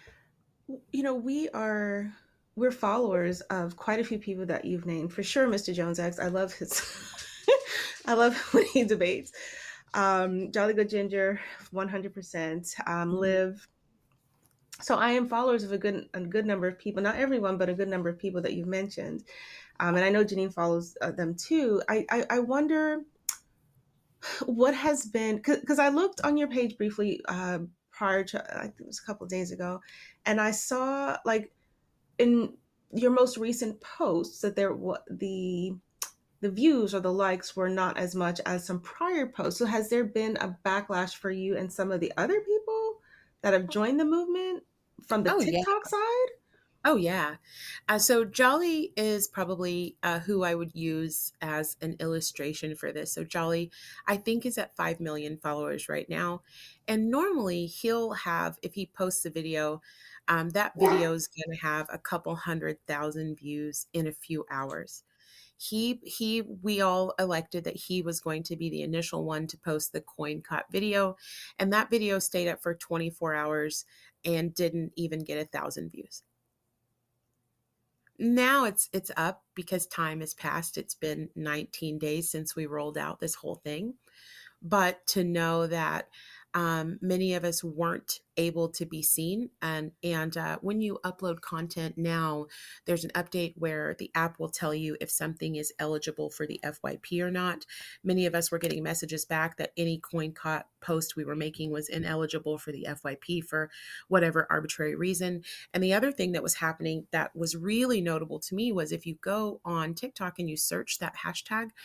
[SPEAKER 5] You know, we are, we're followers of quite a few people that you've named. For sure, Mister Jones X. I love his, I love when he debates. Um, Jolly Good Ginger, one hundred percent. Um, Live. So I am followers of a good a good number of people, not everyone, but a good number of people that you've mentioned. Um, and I know Janine follows uh, them too. I, I, I wonder what has been, because I looked on your page briefly uh, prior to, I think it was a couple of days ago, and I saw like in your most recent posts that there was the the views or the likes were not as much as some prior posts. So has there been a backlash for you and some of the other people that have joined the movement from the oh, TikTok yeah. side?
[SPEAKER 4] Oh, yeah. Uh, so Jolly is probably uh, who I would use as an illustration for this. So Jolly, I think, is at five million followers right now. And normally he'll have, if he posts a video, um, that video is going to have a couple hundred thousand views in a few hours. He, he, we all elected that he was going to be the initial one to post the coin caught video. And that video stayed up for twenty-four hours and didn't even get a thousand views. Now it's, it's up because time has passed. It's been nineteen days since we rolled out this whole thing. But to know that um, many of us weren't able to be seen. And, and uh, when you upload content now, there's an update where the app will tell you if something is eligible for the F Y P or not. Many of us were getting messages back that any coin caught post we were making was ineligible for the F Y P for whatever arbitrary reason. And the other thing that was happening that was really notable to me was if you go on TikTok and you search that hashtag,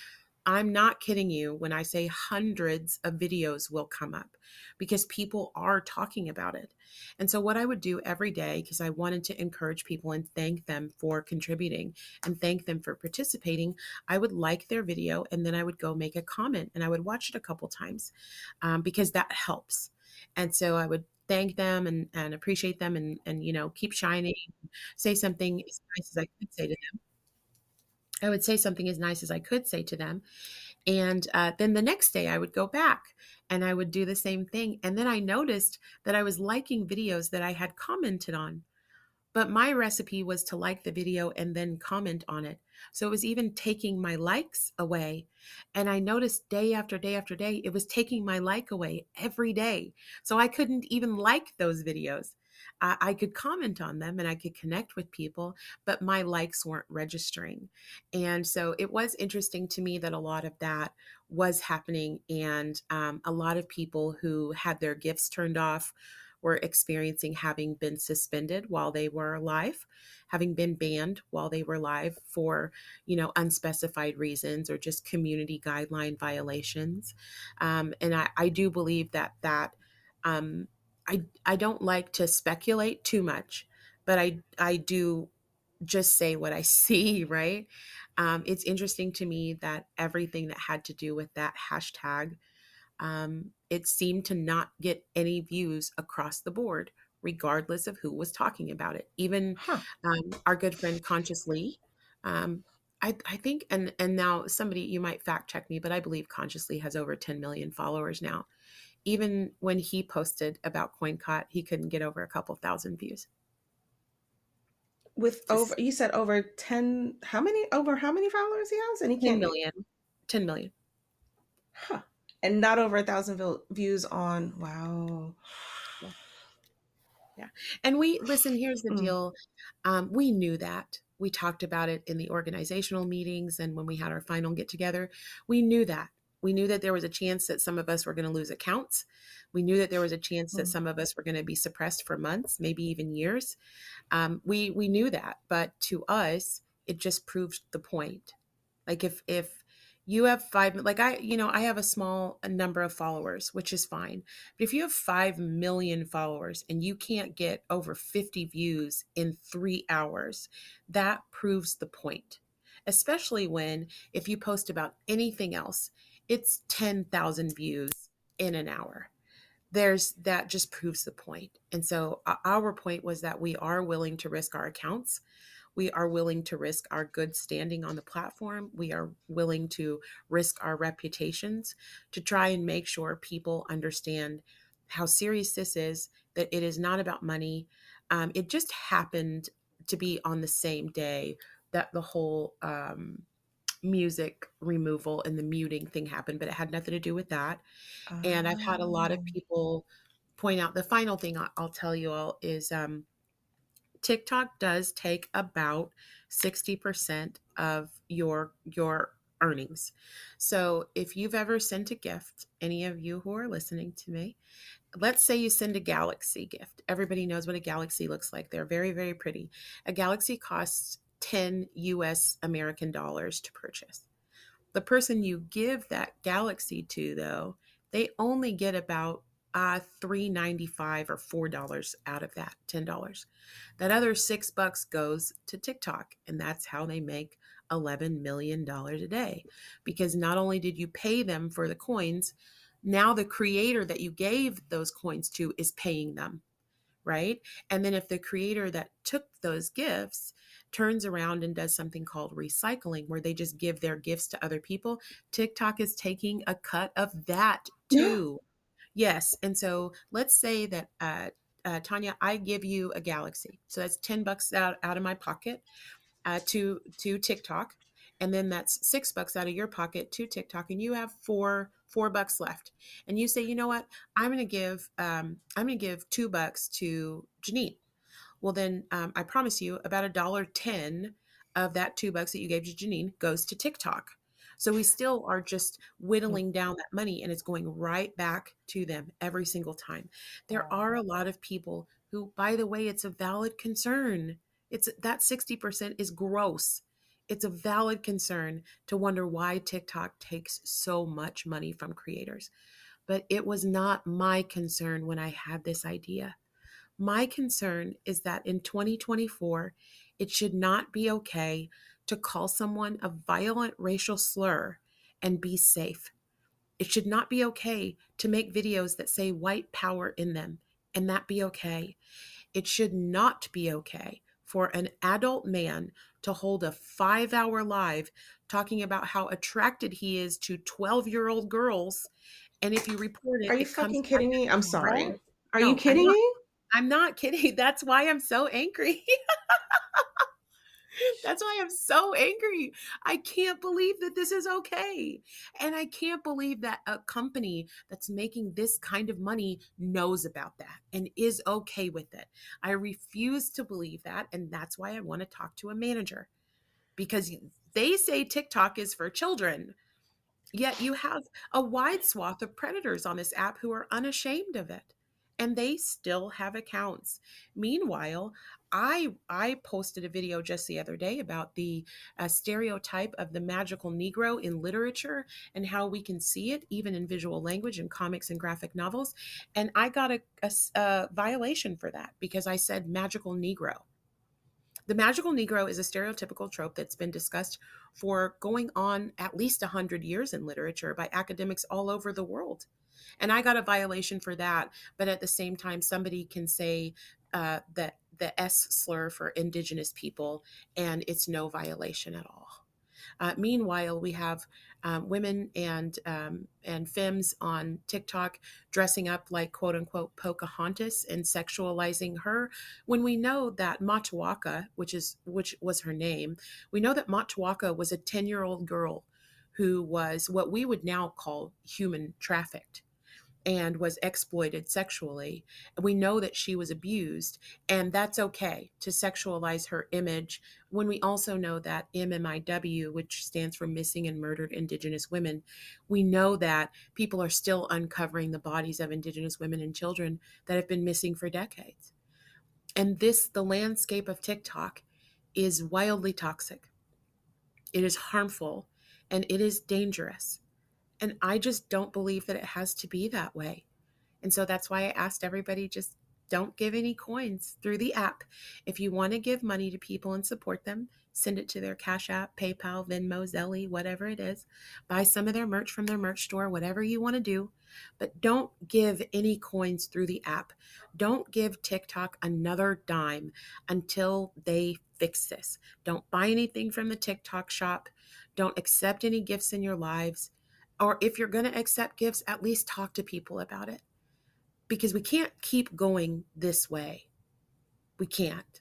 [SPEAKER 4] I'm not kidding you when I say hundreds of videos will come up because people are talking about it. And so, what I would do every day, because I wanted to encourage people and thank them for contributing and thank them for participating, I would like their video and then I would go make a comment and I would watch it a couple times um, because that helps. And so, I would thank them and, and appreciate them and, and, you know, keep shining, say something as nice as I could say to them. I would say something as nice as I could say to them. And uh, then the next day I would go back and I would do the same thing. And then I noticed that I was liking videos that I had commented on. But my recipe was to like the video and then comment on it. So it was even taking my likes away. And I noticed day after day after day, it was taking my like away every day. So I couldn't even like those videos. I, I could comment on them and I could connect with people, but my likes weren't registering. And so it was interesting to me that a lot of that was happening. And um, a lot of people who had their gifts turned off were experiencing having been suspended while they were live, having been banned while they were live for, you know, unspecified reasons or just community guideline violations. Um, and I, I do believe that that um, I I don't like to speculate too much, but I I do just say what I see, right? Um, it's interesting to me that everything that had to do with that hashtag, um, it seemed to not get any views across the board, regardless of who was talking about it. Even
[SPEAKER 5] Huh.
[SPEAKER 4] um, our good friend Conscious Lee, um, I, I think, and and now somebody, you might fact check me, but I believe Conscious Lee has over ten million followers now. Even when he posted about CoinCot, he couldn't get over a couple thousand views.
[SPEAKER 5] With over, you said over ten, how many, over how many followers he has? And he
[SPEAKER 4] ten
[SPEAKER 5] can't,
[SPEAKER 4] million. ten million.
[SPEAKER 5] huh. And not over a thousand vil- views on, wow.
[SPEAKER 4] Yeah. Yeah. And we, listen, here's the
[SPEAKER 5] Mm.
[SPEAKER 4] deal. Um, we knew that. We talked about it in the organizational meetings and when we had our final get together. We knew that. We knew that there was a chance that some of us were going to lose accounts. We knew that there was a chance that
[SPEAKER 5] Mm.
[SPEAKER 4] some of us were going to be suppressed for months, maybe even years. Um, we we knew that, but to us, it just proved the point. Like if if you have five, like I, you know, I have a small number of followers, which is fine. But if you have five million followers and you can't get over fifty views in three hours, that proves the point. Especially when if you post about anything else, it's ten thousand views in an hour. There's that just proves the point. And so uh, our point was that we are willing to risk our accounts. We are willing to risk our good standing on the platform. We are willing to risk our reputations to try and make sure people understand how serious this is, that it is not about money. Um, it just happened to be on the same day that the whole um, music removal and the muting thing happened, but it had nothing to do with that. And I've had a lot of
[SPEAKER 5] Oh.
[SPEAKER 4] people point out, the final thing I- I'll tell you all is um, TikTok does take about sixty percent of your your earnings. So if you've ever sent a gift, any of you who are listening to me, let's say you send a Galaxy gift. Everybody knows what a Galaxy looks like. They're very, very pretty. A Galaxy costs ten U S American dollars to purchase. The person you give that Galaxy to, though, they only get about uh, three ninety-five or four dollars out of that ten dollars. That other six bucks goes to TikTok, and that's how they make eleven million dollars a day. Because not only did you pay them for the coins, now the creator that you gave those coins to is paying them, right? And then if the creator that took those gifts turns around and does something called recycling, where they just give their gifts to other people, TikTok is taking a cut of that too. Yes. And so let's say that, uh, uh, Tanya, I give you a Galaxy. So that's ten bucks out, out of my pocket uh, to, to TikTok. And then that's six bucks out of your pocket to TikTok. And you have four, four bucks left. And you say, you know what, I'm going to give, um, I'm going to give two bucks to Janine. Well, then um, I promise you about a dollar ten of that two bucks that you gave to Janine goes to TikTok. So we still are just whittling down that money and it's going right back to them every single time. There are a lot of people who, by the way, it's a valid concern. It's that sixty percent is gross. It's a valid concern to wonder why TikTok takes so much money from creators. But it was not my concern when I had this idea. My concern is that in twenty twenty-four, it should not be okay to call someone a violent racial slur and be safe. It should not be okay to make videos that say white power in them and that be okay. It should not be okay for an adult man to hold a five hour live talking about how attracted he is to twelve year old girls. And if you report it,
[SPEAKER 5] Are you
[SPEAKER 4] it comes
[SPEAKER 5] fucking
[SPEAKER 4] back
[SPEAKER 5] kidding me?
[SPEAKER 4] as
[SPEAKER 5] I'm
[SPEAKER 4] a
[SPEAKER 5] sorry.
[SPEAKER 4] wrong.
[SPEAKER 5] Are
[SPEAKER 4] No,
[SPEAKER 5] you
[SPEAKER 4] I'm
[SPEAKER 5] kidding
[SPEAKER 4] not.
[SPEAKER 5] me?
[SPEAKER 4] I'm not kidding. That's why I'm so angry. That's why I'm so angry. I can't believe that this is okay. And I can't believe that a company that's making this kind of money knows about that and is okay with it. I refuse to believe that. And that's why I want to talk to a manager, because they say TikTok is for children. Yet you have a wide swath of predators on this app who are unashamed of it, and they still have accounts. Meanwhile, I I posted a video just the other day about the uh, stereotype of the magical Negro in literature and how we can see it even in visual language in comics and graphic novels. And I got a, a, a violation for that because I said magical Negro. The magical Negro is a stereotypical trope that's been discussed for going on at least one hundred years in literature by academics all over the world. And I got a violation for that. But at the same time, somebody can say uh, that the S slur for indigenous people, and it's no violation at all. Uh, meanwhile, we have um, women and um, and femmes on TikTok dressing up like quote unquote Pocahontas and sexualizing her. When we know that Matajuaka, which is which was her name, we know that Matajuaka was a ten year old girl who was what we would now call human trafficked and was exploited sexually. We know that she was abused, and that's okay to sexualize her image when we also know that M M I W, which stands for Missing and Murdered Indigenous Women, we know that people are still uncovering the bodies of Indigenous women and children that have been missing for decades. And this, the landscape of TikTok, is wildly toxic. It is harmful, and it is dangerous. And I just don't believe that it has to be that way. And so that's why I asked everybody, just don't give any coins through the app. If you want to give money to people and support them, send it to their Cash App, PayPal, Venmo, Zelle, whatever it is. Buy some of their merch from their merch store, whatever you want to do. But don't give any coins through the app. Don't give TikTok another dime until they fix this. Don't buy anything from the TikTok shop. Don't accept any gifts in your lives. Or if you're going to accept gifts, at least talk to people about it. Because we can't keep going this way. We can't.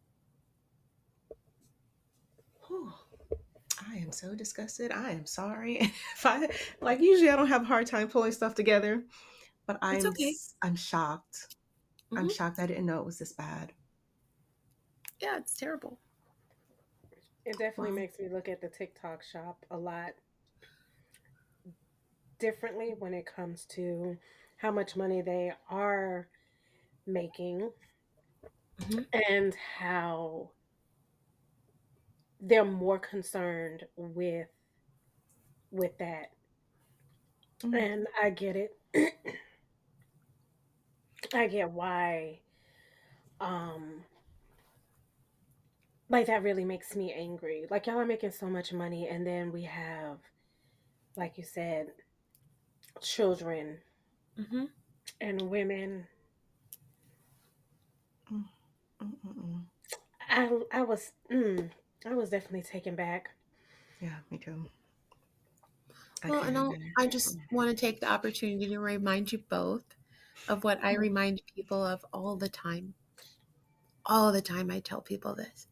[SPEAKER 5] Whew. I am so disgusted. I am sorry. If I like usually I don't have a hard time pulling stuff together, but I'm
[SPEAKER 4] It's okay.
[SPEAKER 5] I'm shocked. I'm
[SPEAKER 4] Mhm.
[SPEAKER 5] shocked I didn't know it was this bad.
[SPEAKER 4] Yeah, it's terrible.
[SPEAKER 3] It definitely
[SPEAKER 5] Wow.
[SPEAKER 3] makes me look at the TikTok shop a lot differently when it comes to how much money they are making
[SPEAKER 4] Mhm.
[SPEAKER 3] and how they're more concerned with with that.
[SPEAKER 5] Mm.
[SPEAKER 3] And I get it. I get why um like that really makes me angry. Like y'all are making so much money and then we have, like you said, children
[SPEAKER 4] Mhm.
[SPEAKER 3] and women.
[SPEAKER 5] Mm, mm, mm, mm.
[SPEAKER 3] I I was mm, I was definitely taken back.
[SPEAKER 5] Yeah, me too. I
[SPEAKER 4] Well,
[SPEAKER 5] can't
[SPEAKER 4] and I'll,
[SPEAKER 5] even.
[SPEAKER 4] I just want to take the opportunity to remind you both of what I remind people of all the time. All the time I tell people this.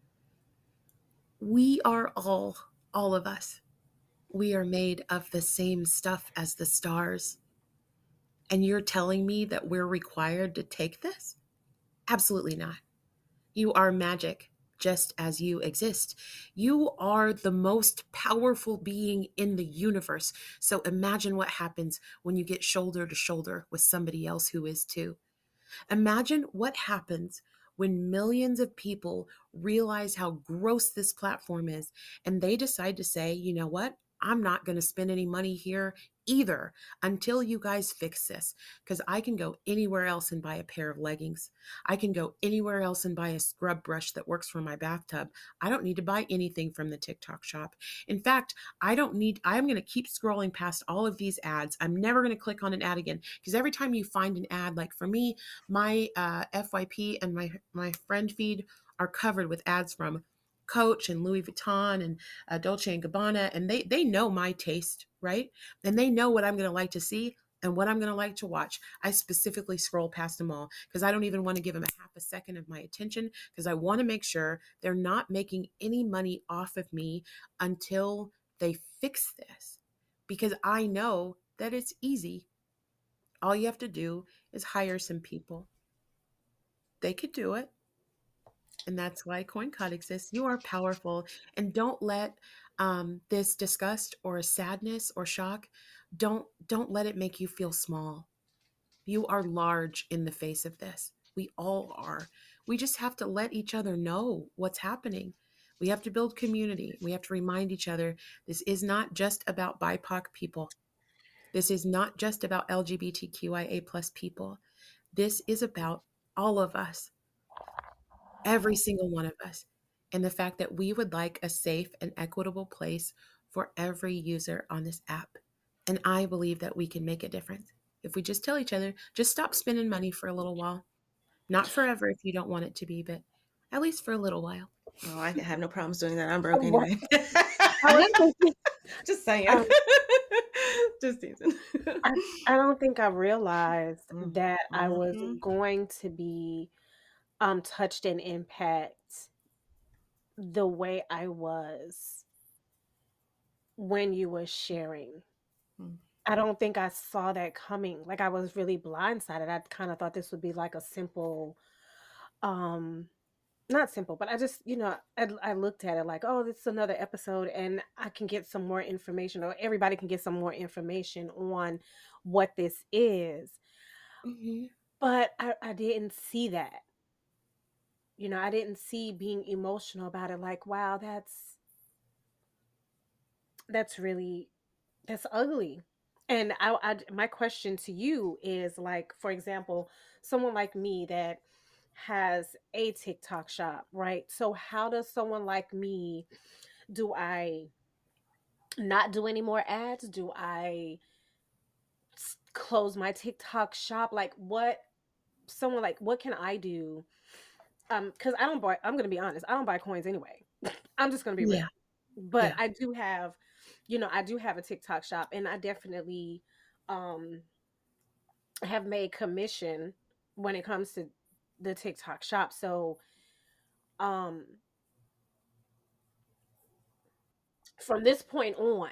[SPEAKER 4] We are all, all of us, we are made of the same stuff as the stars. And you're telling me that we're required to take this? Absolutely not. You are magic just as you exist. You are the most powerful being in the universe. So imagine what happens when you get shoulder to shoulder with somebody else who is too. Imagine what happens when millions of people realize how gross this platform is and they decide to say, you know what? I'm not going to spend any money here either until you guys fix this, because I can go anywhere else and buy a pair of leggings. I can go anywhere else and buy a scrub brush that works for my bathtub. I don't need to buy anything from the TikTok shop. In fact, I don't need, I'm going to keep scrolling past all of these ads. I'm never going to click on an ad again, because every time you find an ad, like for me, my uh, F Y P and my, my friend feed are covered with ads from Coach and Louis Vuitton and uh, Dolce and Gabbana, and they they know my taste, right? And they know what I'm going to like to see and what I'm going to like to watch. I specifically scroll past them all because I don't even want to give them a half a second of my attention, because I want to make sure they're not making any money off of me until they fix this, because I know that it's easy. All you have to do is hire some people. They could do it. And that's why CoinCod exists. You are powerful, and don't let um, this disgust or sadness or shock, don't don't let it make you feel small. You are large in the face of this. We all are. We just have to let each other know what's happening. We have to build community. We have to remind each other this is not just about B I P O C people. This is not just about L G B T Q I A plus people. This is about all of us. Every single one of us, and the fact that we would like a safe and equitable place for every user on this app. And I believe that we can make a difference if we just tell each other, just stop spending money for a little while. Not forever if you don't want it to be, but at least for a little while.
[SPEAKER 5] Oh, I have no problems doing that. I'm broke
[SPEAKER 3] Oh,
[SPEAKER 5] anyway.
[SPEAKER 3] I was thinking,
[SPEAKER 5] Just saying.
[SPEAKER 3] um,
[SPEAKER 5] Just teasing.
[SPEAKER 3] I, I don't think I realized
[SPEAKER 5] Mm.
[SPEAKER 3] that I was
[SPEAKER 5] Mhm.
[SPEAKER 3] going to be um touched and impact the way I was when you were sharing.
[SPEAKER 5] Mm.
[SPEAKER 3] I don't think I saw that coming. Like, I was really blindsided. I kind of thought this would be like a simple, um, not simple, but I just, you know, I, I looked at it like, oh, this is another episode, and I can get some more information, or everybody can get some more information on what this is.
[SPEAKER 4] Mm-hmm.
[SPEAKER 3] But I, I didn't see that. You know, I didn't see being emotional about it. Like, wow, that's that's really that's ugly. And I, I my question to you is, like, for example, someone like me that has a TikTok shop, right? So how does someone like me, do I not do any more ads? Do I s- close my TikTok shop? Like, what someone like what can I do? Um, because I don't buy. I'm gonna be honest. I don't buy coins anyway. I'm just gonna be real.
[SPEAKER 4] Yeah.
[SPEAKER 3] But
[SPEAKER 4] Yeah.
[SPEAKER 3] I do have, you know, I do have a TikTok shop, and I definitely um have made commission when it comes to the TikTok shop. So um from this point on,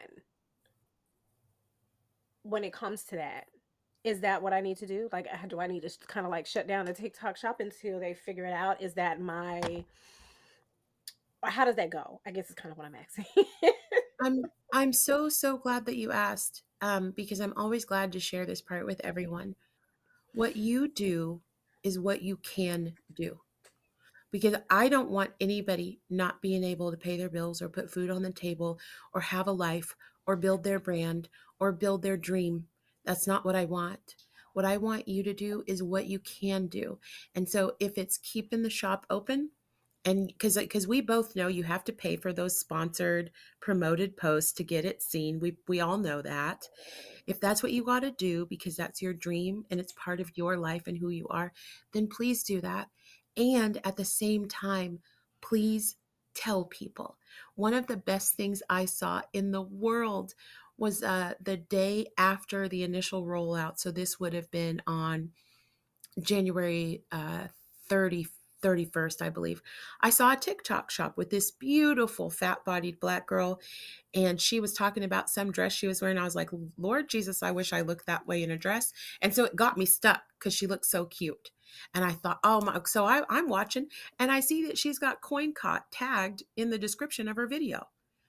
[SPEAKER 3] when it comes to that, is that what I need to do? Like, uh, do I need to kind of like shut down the TikTok shop until they figure it out? Is that my, or how does that go? I guess is kind of what I'm asking.
[SPEAKER 4] I'm I'm so so glad that you asked, um, because I'm always glad to share this part with everyone. What you do is what you can do, because I don't want anybody not being able to pay their bills or put food on the table or have a life or build their brand or build their dream. That's not what I want. What I want you to do is what you can do. And so if it's keeping the shop open, and because because we both know you have to pay for those sponsored promoted posts to get it seen. We we all know that. If that's what you got to do because that's your dream and it's part of your life and who you are, then please do that. And at the same time, please tell people. One of the best things I saw in the world was uh, the day after the initial rollout. So this would have been on January uh, thirtieth, thirty-first, I believe. I saw a TikTok shop with this beautiful fat-bodied Black girl, and she was talking about some dress she was wearing. I was like, Lord Jesus, I wish I looked that way in a dress. And so it got me stuck because she looked so cute. And I thought, oh my, so I, I'm watching, and I see that she's got CoinCot tagged in the description of her video.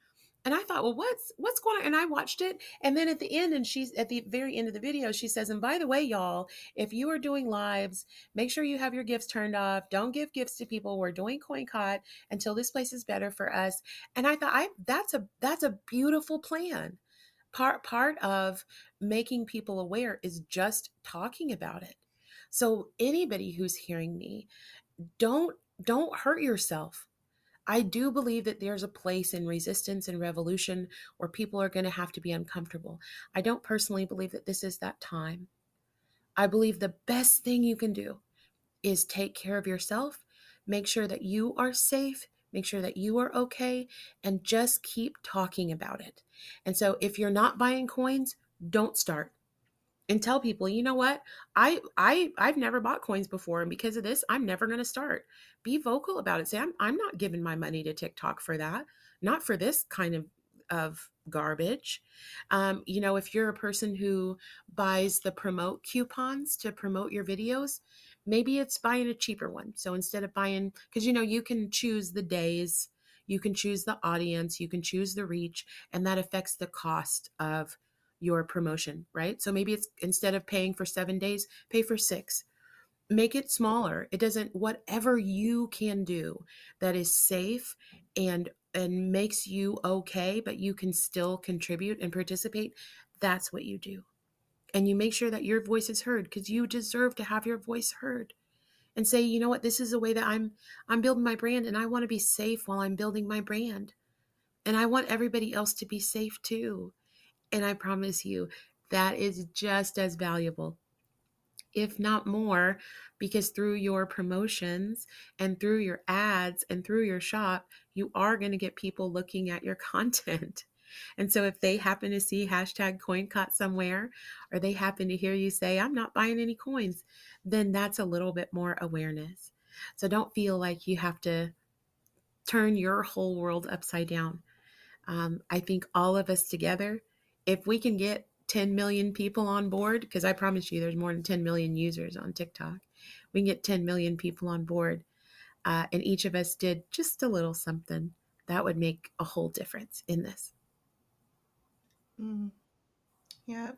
[SPEAKER 4] And I thought, well, what's what's going on? And I watched it. And then at the end, and she's at the very end of the video, she says, and by the way, y'all, if you are doing lives, make sure you have your gifts turned off. Don't give gifts to people. We're doing CoinCot until this place is better for us. And I thought, I that's a that's a beautiful plan. Part part of making people aware is just talking about it. So anybody who's hearing me, don't don't hurt yourself. I do believe that there's a place in resistance and revolution where people are going to have to be uncomfortable. I don't personally believe that this is that time. I believe the best thing you can do is take care of yourself, make sure that you are safe, make sure that you are okay, and just keep talking about it. And so if you're not buying coins, don't start. And tell people, you know what? I I I've never bought coins before, and because of this, I'm never going to start. Be vocal about it. Say, I'm I'm not giving my money to TikTok for that. Not for this kind of of garbage. Um, you know, if you're a person who buys the promote coupons to promote your videos, maybe it's buying a cheaper one. So instead of buying, because you know, you can choose the days, you can choose the audience, you can choose the reach, and that affects the cost of your promotion, right? So maybe it's instead of paying for seven days, pay for six. Make it smaller. It doesn't, whatever you can do that is safe and and makes you okay, but you can still contribute and participate, that's what you do. And you make sure that your voice is heard, because you deserve to have your voice heard. And say, you know what, this is a way that I'm I'm building my brand, and I want to be safe while I'm building my brand. And I want everybody else to be safe too. And I promise you, that is just as valuable, if not more, because through your promotions and through your ads and through your shop, you are going to get people looking at your content. And so if they happen to see hashtag CoinCot somewhere, or they happen to hear you say, I'm not buying any coins, then that's a little bit more awareness. So don't feel like you have to turn your whole world upside down. Um, I think all of us together, if we can get ten million people on board, because I promise you there's more than ten million users on TikTok, we can get ten million people on board, uh, and each of us did just a little something, that would make a whole difference in this.
[SPEAKER 5] Mm. Yeah.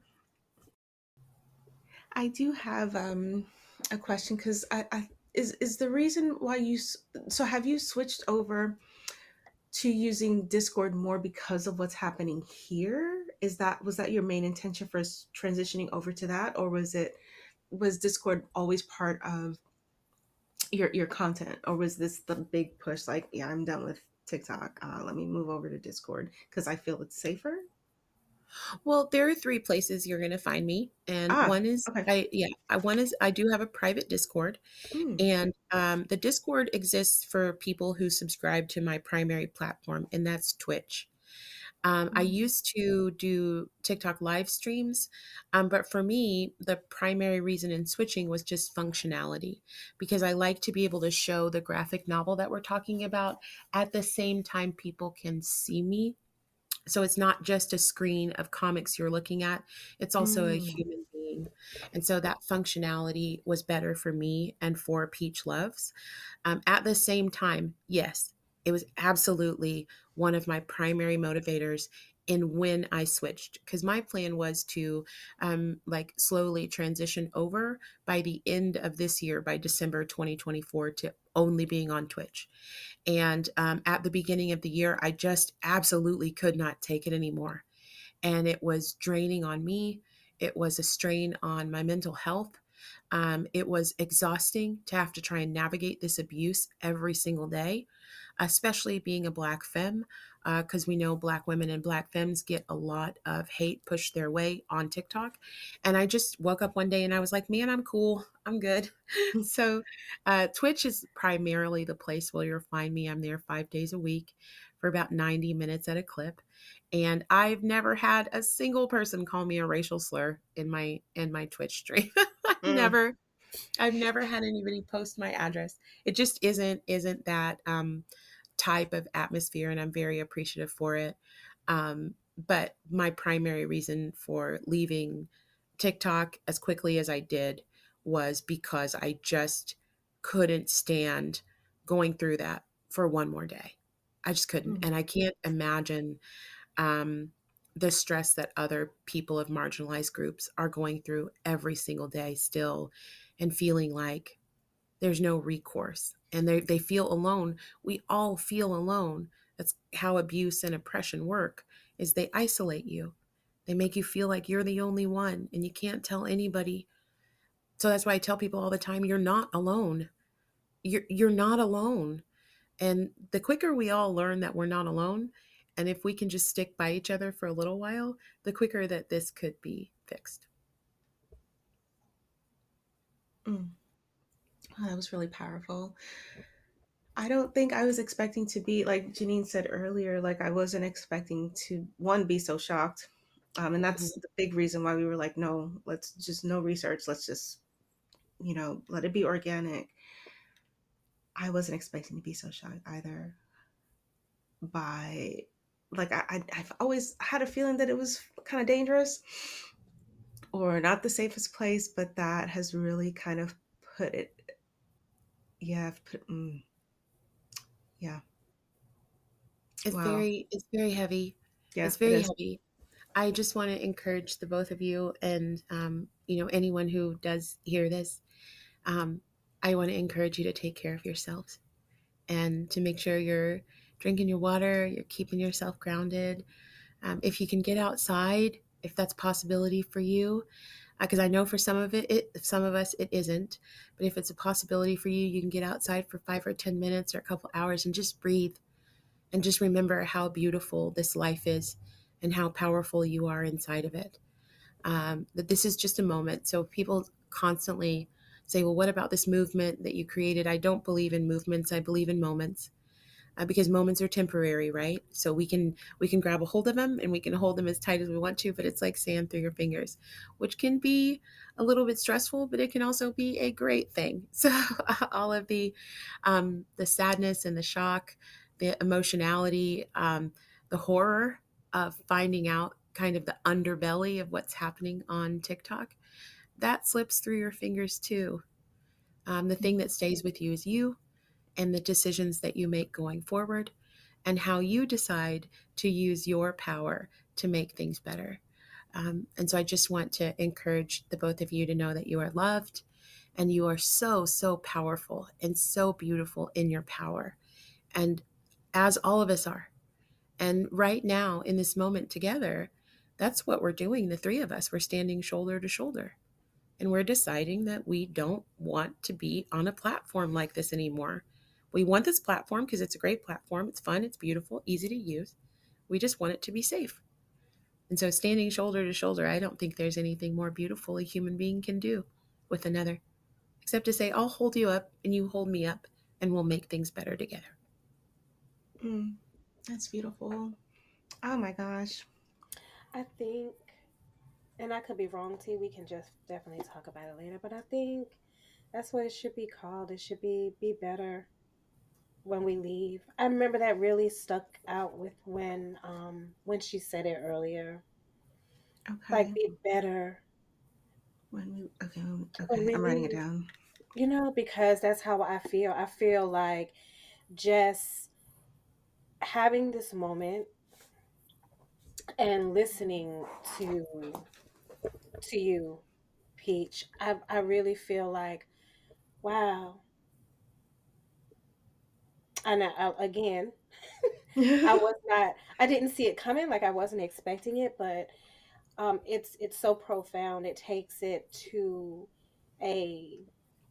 [SPEAKER 5] I do have um, a question, because I, I is is the reason why you so have you switched over to using Discord more because of what's happening here? Is that was that your main intention for transitioning over to that, or was it was Discord always part of your your content, or was this the big push? Like, yeah, I'm done with TikTok. Uh, let me move over to Discord because I feel it's safer.
[SPEAKER 4] Well, there are three places you're going to find me, and
[SPEAKER 5] Ah,
[SPEAKER 4] one is
[SPEAKER 5] okay.
[SPEAKER 4] I yeah, I, one is I do have a private Discord,
[SPEAKER 5] Mm.
[SPEAKER 4] and um, the Discord exists for people who subscribe to my primary platform, and that's Twitch. Um, I
[SPEAKER 5] Mm.
[SPEAKER 4] used to do TikTok live streams, um, but for me, the primary reason in switching was just functionality, because I like to be able to show the graphic novel that we're talking about at the same time people can see me. So it's not just a screen of comics you're looking at, it's also a
[SPEAKER 5] Mm.
[SPEAKER 4] human being. And so that functionality was better for me and for Peach Loves. Um, at the same time, yes, it was absolutely one of my primary motivators in when I switched, because my plan was to um, like slowly transition over by the end of this year, by December twenty twenty-four, to only being on Twitch. And um, at the beginning of the year, I just absolutely could not take it anymore. And it was draining on me. It was a strain on my mental health. Um, it was exhausting to have to try and navigate this abuse every single day, especially being a Black femme, because uh, we know Black women and Black femmes get a lot of hate pushed their way on TikTok. And I just woke up one day and I was like, man, I'm cool. I'm good. So uh, Twitch is primarily the place where you'll find me. I'm there five days a week for about ninety minutes at a clip. And I've never had a single person call me a racial slur in my in my Twitch stream. I've
[SPEAKER 5] Mm.
[SPEAKER 4] never I've never had anybody post my address. It just isn't isn't that um, type of atmosphere, and I'm very appreciative for it. Um, but my primary reason for leaving TikTok as quickly as I did was because I just couldn't stand going through that for one more day. I just couldn't.
[SPEAKER 5] Mm.
[SPEAKER 4] And I can't imagine um, the stress that other people of marginalized groups are going through every single day still, and feeling like there's no recourse and they, they feel alone. We all feel alone. That's how abuse and oppression work, is they isolate you. They make you feel like you're the only one and you can't tell anybody. So that's why I tell people all the time, you're not alone. You're, you're not alone. And the quicker we all learn that we're not alone, and if we can just stick by each other for a little while, the quicker that this could be fixed.
[SPEAKER 5] Mm. Oh, that was really powerful. I don't think I was expecting to be, like Janine said earlier, like I wasn't expecting to, one, be so shocked. Um, and that's
[SPEAKER 4] Mhm.
[SPEAKER 5] the big reason why we were like, no, let's just no research. Let's just, you know, let it be organic. I wasn't expecting to be so shocked either by, like, I, I, I've always had a feeling that it was kind of dangerous or not the safest place, but that has really kind of put it, yeah, put, mm, yeah,
[SPEAKER 4] It's
[SPEAKER 5] wow.
[SPEAKER 4] very, it's very heavy.
[SPEAKER 5] Yeah,
[SPEAKER 4] It's
[SPEAKER 5] it
[SPEAKER 4] very
[SPEAKER 5] is.
[SPEAKER 4] heavy. I just want to encourage the both of you and, um, you know, anyone who does hear this. Um, I want to encourage you to take care of yourselves and to make sure you're drinking your water, you're keeping yourself grounded. Um, if you can get outside, if that's a possibility for you, because I know for some of it, it, some of us, it isn't. But if it's a possibility for you, you can get outside for five or ten minutes or a couple hours and just breathe and just remember how beautiful this life is and how powerful you are inside of it. Um, that this is just a moment. So people constantly say, well, what about this movement that you created? I don't believe in movements. I believe in moments. Uh, because moments are temporary, right? So we can we can grab a hold of them and we can hold them as tight as we want to, but it's like sand through your fingers, which can be a little bit stressful, but it can also be a great thing. So all of the um, the sadness and the shock, the emotionality, um, the horror of finding out kind of the underbelly of what's happening on TikTok, that slips through your fingers too. Um, the thing that stays with you is you and the decisions that you make going forward and how you decide to use your power to make things better. Um, and so I just want to encourage the both of you to know that you are loved and you are so, so powerful and so beautiful in your power. And as all of us are. And right now in this moment together, that's what we're doing. The three of us, we're standing shoulder to shoulder. And we're deciding that we don't want to be on a platform like this anymore. We want this platform because it's a great platform. It's fun, it's beautiful, easy to use. We just want it to be safe. And so standing shoulder to shoulder, I don't think there's anything more beautiful a human being can do with another, except to say, I'll hold you up and you hold me up and we'll make things better together.
[SPEAKER 5] Mm, that's beautiful. Oh my gosh.
[SPEAKER 3] I think, and I could be wrong too, we can just definitely talk about it later, but I think that's what it should be called. It should be be better when we leave. I remember that really stuck out with when um when she said it earlier. Like
[SPEAKER 5] Okay.
[SPEAKER 3] be better
[SPEAKER 5] When we okay,
[SPEAKER 3] when
[SPEAKER 5] okay,
[SPEAKER 3] we
[SPEAKER 5] I'm writing it
[SPEAKER 3] leave.
[SPEAKER 5] down.
[SPEAKER 3] You know, because that's how I feel. I feel like just having this moment and listening to to you, Peach, I I really feel like, wow. And I, I, again, I was not, I didn't see it coming, like I wasn't expecting it, but um, it's it's so profound. It takes it to a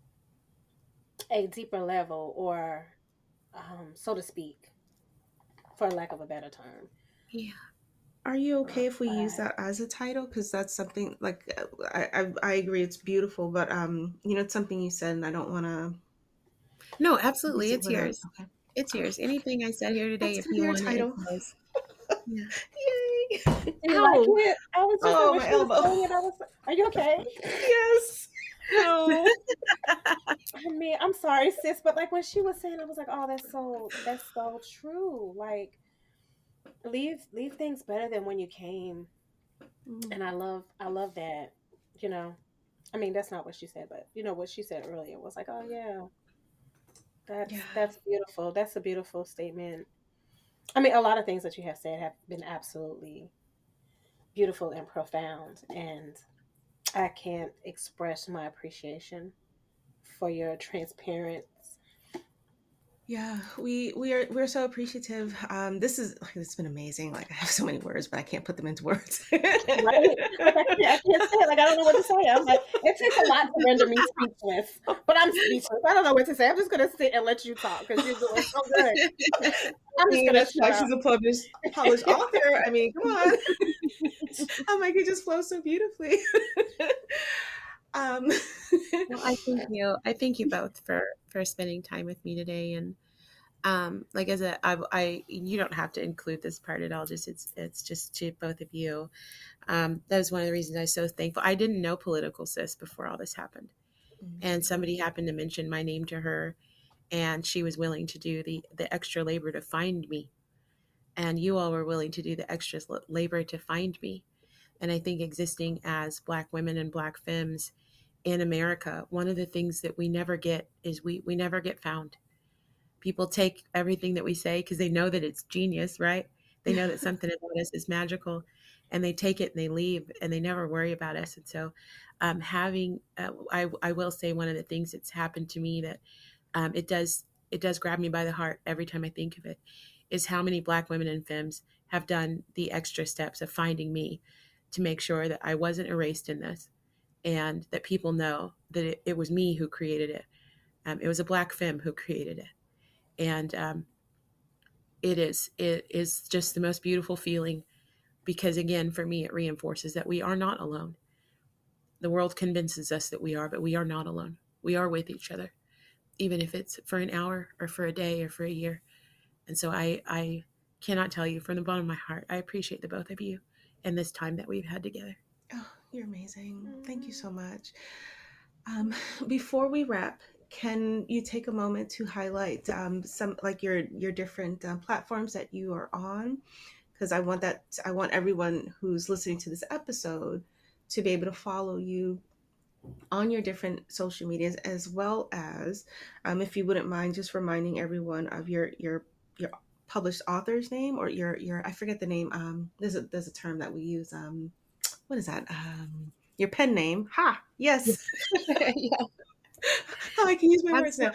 [SPEAKER 3] a deeper level, or um, so to speak, for lack of a better term.
[SPEAKER 4] Yeah.
[SPEAKER 5] Are you okay
[SPEAKER 3] Um,
[SPEAKER 5] if we use
[SPEAKER 3] but
[SPEAKER 5] that as a title? Because that's something like uh, I, I I agree it's beautiful, but um, you know, it's something you said, and I don't want to
[SPEAKER 4] No, absolutely.
[SPEAKER 5] use it
[SPEAKER 4] It's
[SPEAKER 5] without.
[SPEAKER 4] yours.
[SPEAKER 5] Okay,
[SPEAKER 4] It's yours. Anything I said here today,
[SPEAKER 5] that's
[SPEAKER 4] if
[SPEAKER 5] gonna
[SPEAKER 4] you
[SPEAKER 5] be our
[SPEAKER 4] want it, it's
[SPEAKER 5] title.
[SPEAKER 4] yours. Yeah.
[SPEAKER 5] Yay!
[SPEAKER 3] do you like
[SPEAKER 5] Ow!
[SPEAKER 3] it? I was just like
[SPEAKER 5] Oh,
[SPEAKER 3] when
[SPEAKER 5] my
[SPEAKER 3] she was
[SPEAKER 5] elbow.
[SPEAKER 3] saying it, I was, are you okay?
[SPEAKER 5] Yes. No.
[SPEAKER 3] I mean, I'm sorry, sis, but like when she was saying, I was like, oh, that's so that's so true. Like leave leave things better than when you came.
[SPEAKER 5] Mm,
[SPEAKER 3] And I love I love that, you know. I mean, that's not what she said, but you know what she said earlier was like, oh yeah,
[SPEAKER 5] yeah.
[SPEAKER 3] that's that's beautiful. That's a beautiful statement. I mean, a lot of things that you have said have been absolutely beautiful and profound, and I can't express my appreciation for your transparent.
[SPEAKER 5] Yeah, we we are we're so appreciative. Um, this is like, it's been amazing. Like I have so many words, but I can't put them into words.
[SPEAKER 3] Right? Like I can't, I can't say it. Like I don't know what to say. I'm like, it takes a lot to render me speechless, but I'm speechless. I don't know what to say. I'm just gonna sit and let you talk because you're doing so good. I'm
[SPEAKER 5] I
[SPEAKER 3] just
[SPEAKER 5] mean,
[SPEAKER 3] gonna
[SPEAKER 5] that's why
[SPEAKER 3] shut
[SPEAKER 5] she's
[SPEAKER 3] up.
[SPEAKER 5] a published published author. I mean, come on. I'm like, it just flows so beautifully. um,
[SPEAKER 4] Well, I thank you. I thank you both for for spending time with me today. And um, like as a, I, I, you don't have to include this part at all. Just it's it's just to both of you. Um, that was one of the reasons I was so thankful. I didn't know Political Sis before all this happened, and somebody happened to mention my name to her, and she was willing to do the the extra labor to find me, and you all were willing to do the extra labor to find me. And I think existing as Black women and Black femmes in America, one of the things that we never get is we we never get found. People take everything that we say because they know that it's genius, right? They know that something about us is magical, and they take it and they leave and they never worry about us. And so, um, having, uh, I, I will say one of the things that's happened to me that um, it does it does grab me by the heart every time I think of it, is how many Black women and femmes have done the extra steps of finding me to make sure that I wasn't erased in this, and that people know that it, it was me who created it. Um, it was a Black femme who created it. And um, it is it is just the most beautiful feeling, because again, for me, it reinforces that we are not alone. The world convinces us that we are, but we are not alone. We are with each other, even if it's for an hour or for a day or for a year. And so I I cannot tell you from the bottom of my heart, I appreciate the both of you and this time that we've had together.
[SPEAKER 5] Oh, you're amazing. Thank you so much. Um, before we wrap, can you take a moment to highlight um, some like your your different um, platforms that you are on? Because I want that I want everyone who's listening to this episode to be able to follow you on your different social medias, as well as um, if you wouldn't mind just reminding everyone of your your your published author's name, or your your I forget the name. Um, there's a there's a term that we use. Um, what is that? Um, your pen name. Ha! Yes.
[SPEAKER 4] Yeah.
[SPEAKER 5] Oh, I can use my words now.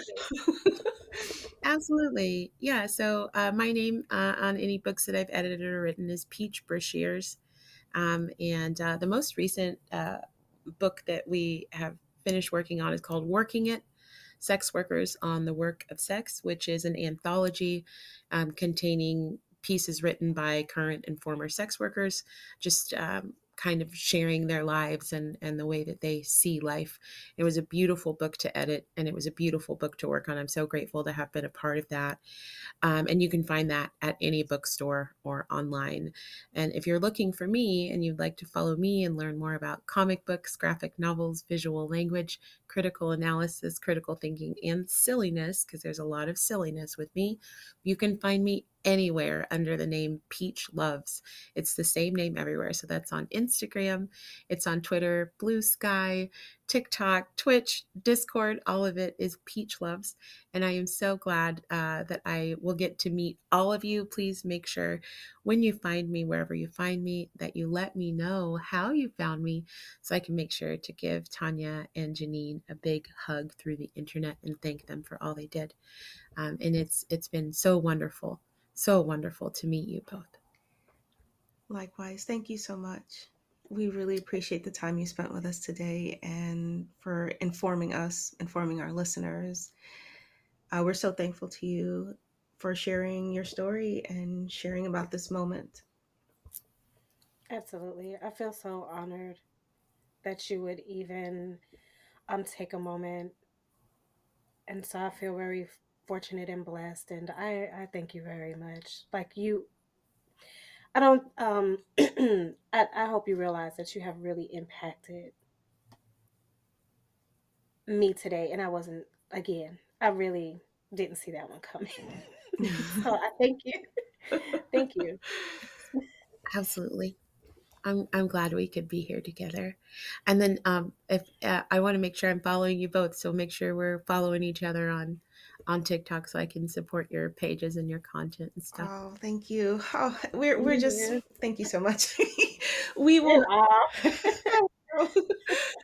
[SPEAKER 4] Absolutely. Yeah. So uh, my name uh, on any books that I've edited or written is Peach Brashears. Um, and uh, the most recent uh, book that we have finished working on is called Working It, Sex Workers on the Work of Sex, which is an anthology um, containing pieces written by current and former sex workers, just um, kind of sharing their lives and, and the way that they see life. It was a beautiful book to edit, and it was a beautiful book to work on. I'm so grateful to have been a part of that. Um, and you can find that at any bookstore or online. And if you're looking for me and you'd like to follow me and learn more about comic books, graphic novels, visual language, critical analysis, critical thinking, and silliness, because there's a lot of silliness with me, you can find me anywhere under the name Peach Loves. It's the same name everywhere. So that's on Instagram, it's on Twitter, Blue Sky, TikTok, Twitch, Discord. All of it is Peach Loves. And I am so glad uh, that I will get to meet all of you. Please make sure when you find me, wherever you find me, that you let me know how you found me, so I can make sure to give Tanya and Janine a big hug through the internet and thank them for all they did. Um, and it's it's been so wonderful, so wonderful to meet you both.
[SPEAKER 5] Likewise, thank you so much. We really appreciate the time you spent with us today, and for informing us, informing our listeners. Uh, we're so thankful to you for sharing your story and sharing about this moment.
[SPEAKER 3] Absolutely. I feel so honored that you would even um take a moment, and so I feel very fortunate and blessed, and I I thank you very much. Like you, I don't um I, I hope you realize that you have really impacted me today, and I wasn't, again, I really didn't see that one coming. So I thank you. Thank you.
[SPEAKER 4] Absolutely. I'm I'm glad we could be here together. And then um, if uh, I want to make sure I'm following you both, so make sure we're following each other on on TikTok so I can support your pages and your content and stuff.
[SPEAKER 5] Oh, thank you. Oh, we're we're just
[SPEAKER 3] Yeah.
[SPEAKER 5] thank you so much. We
[SPEAKER 3] And
[SPEAKER 5] will
[SPEAKER 3] all.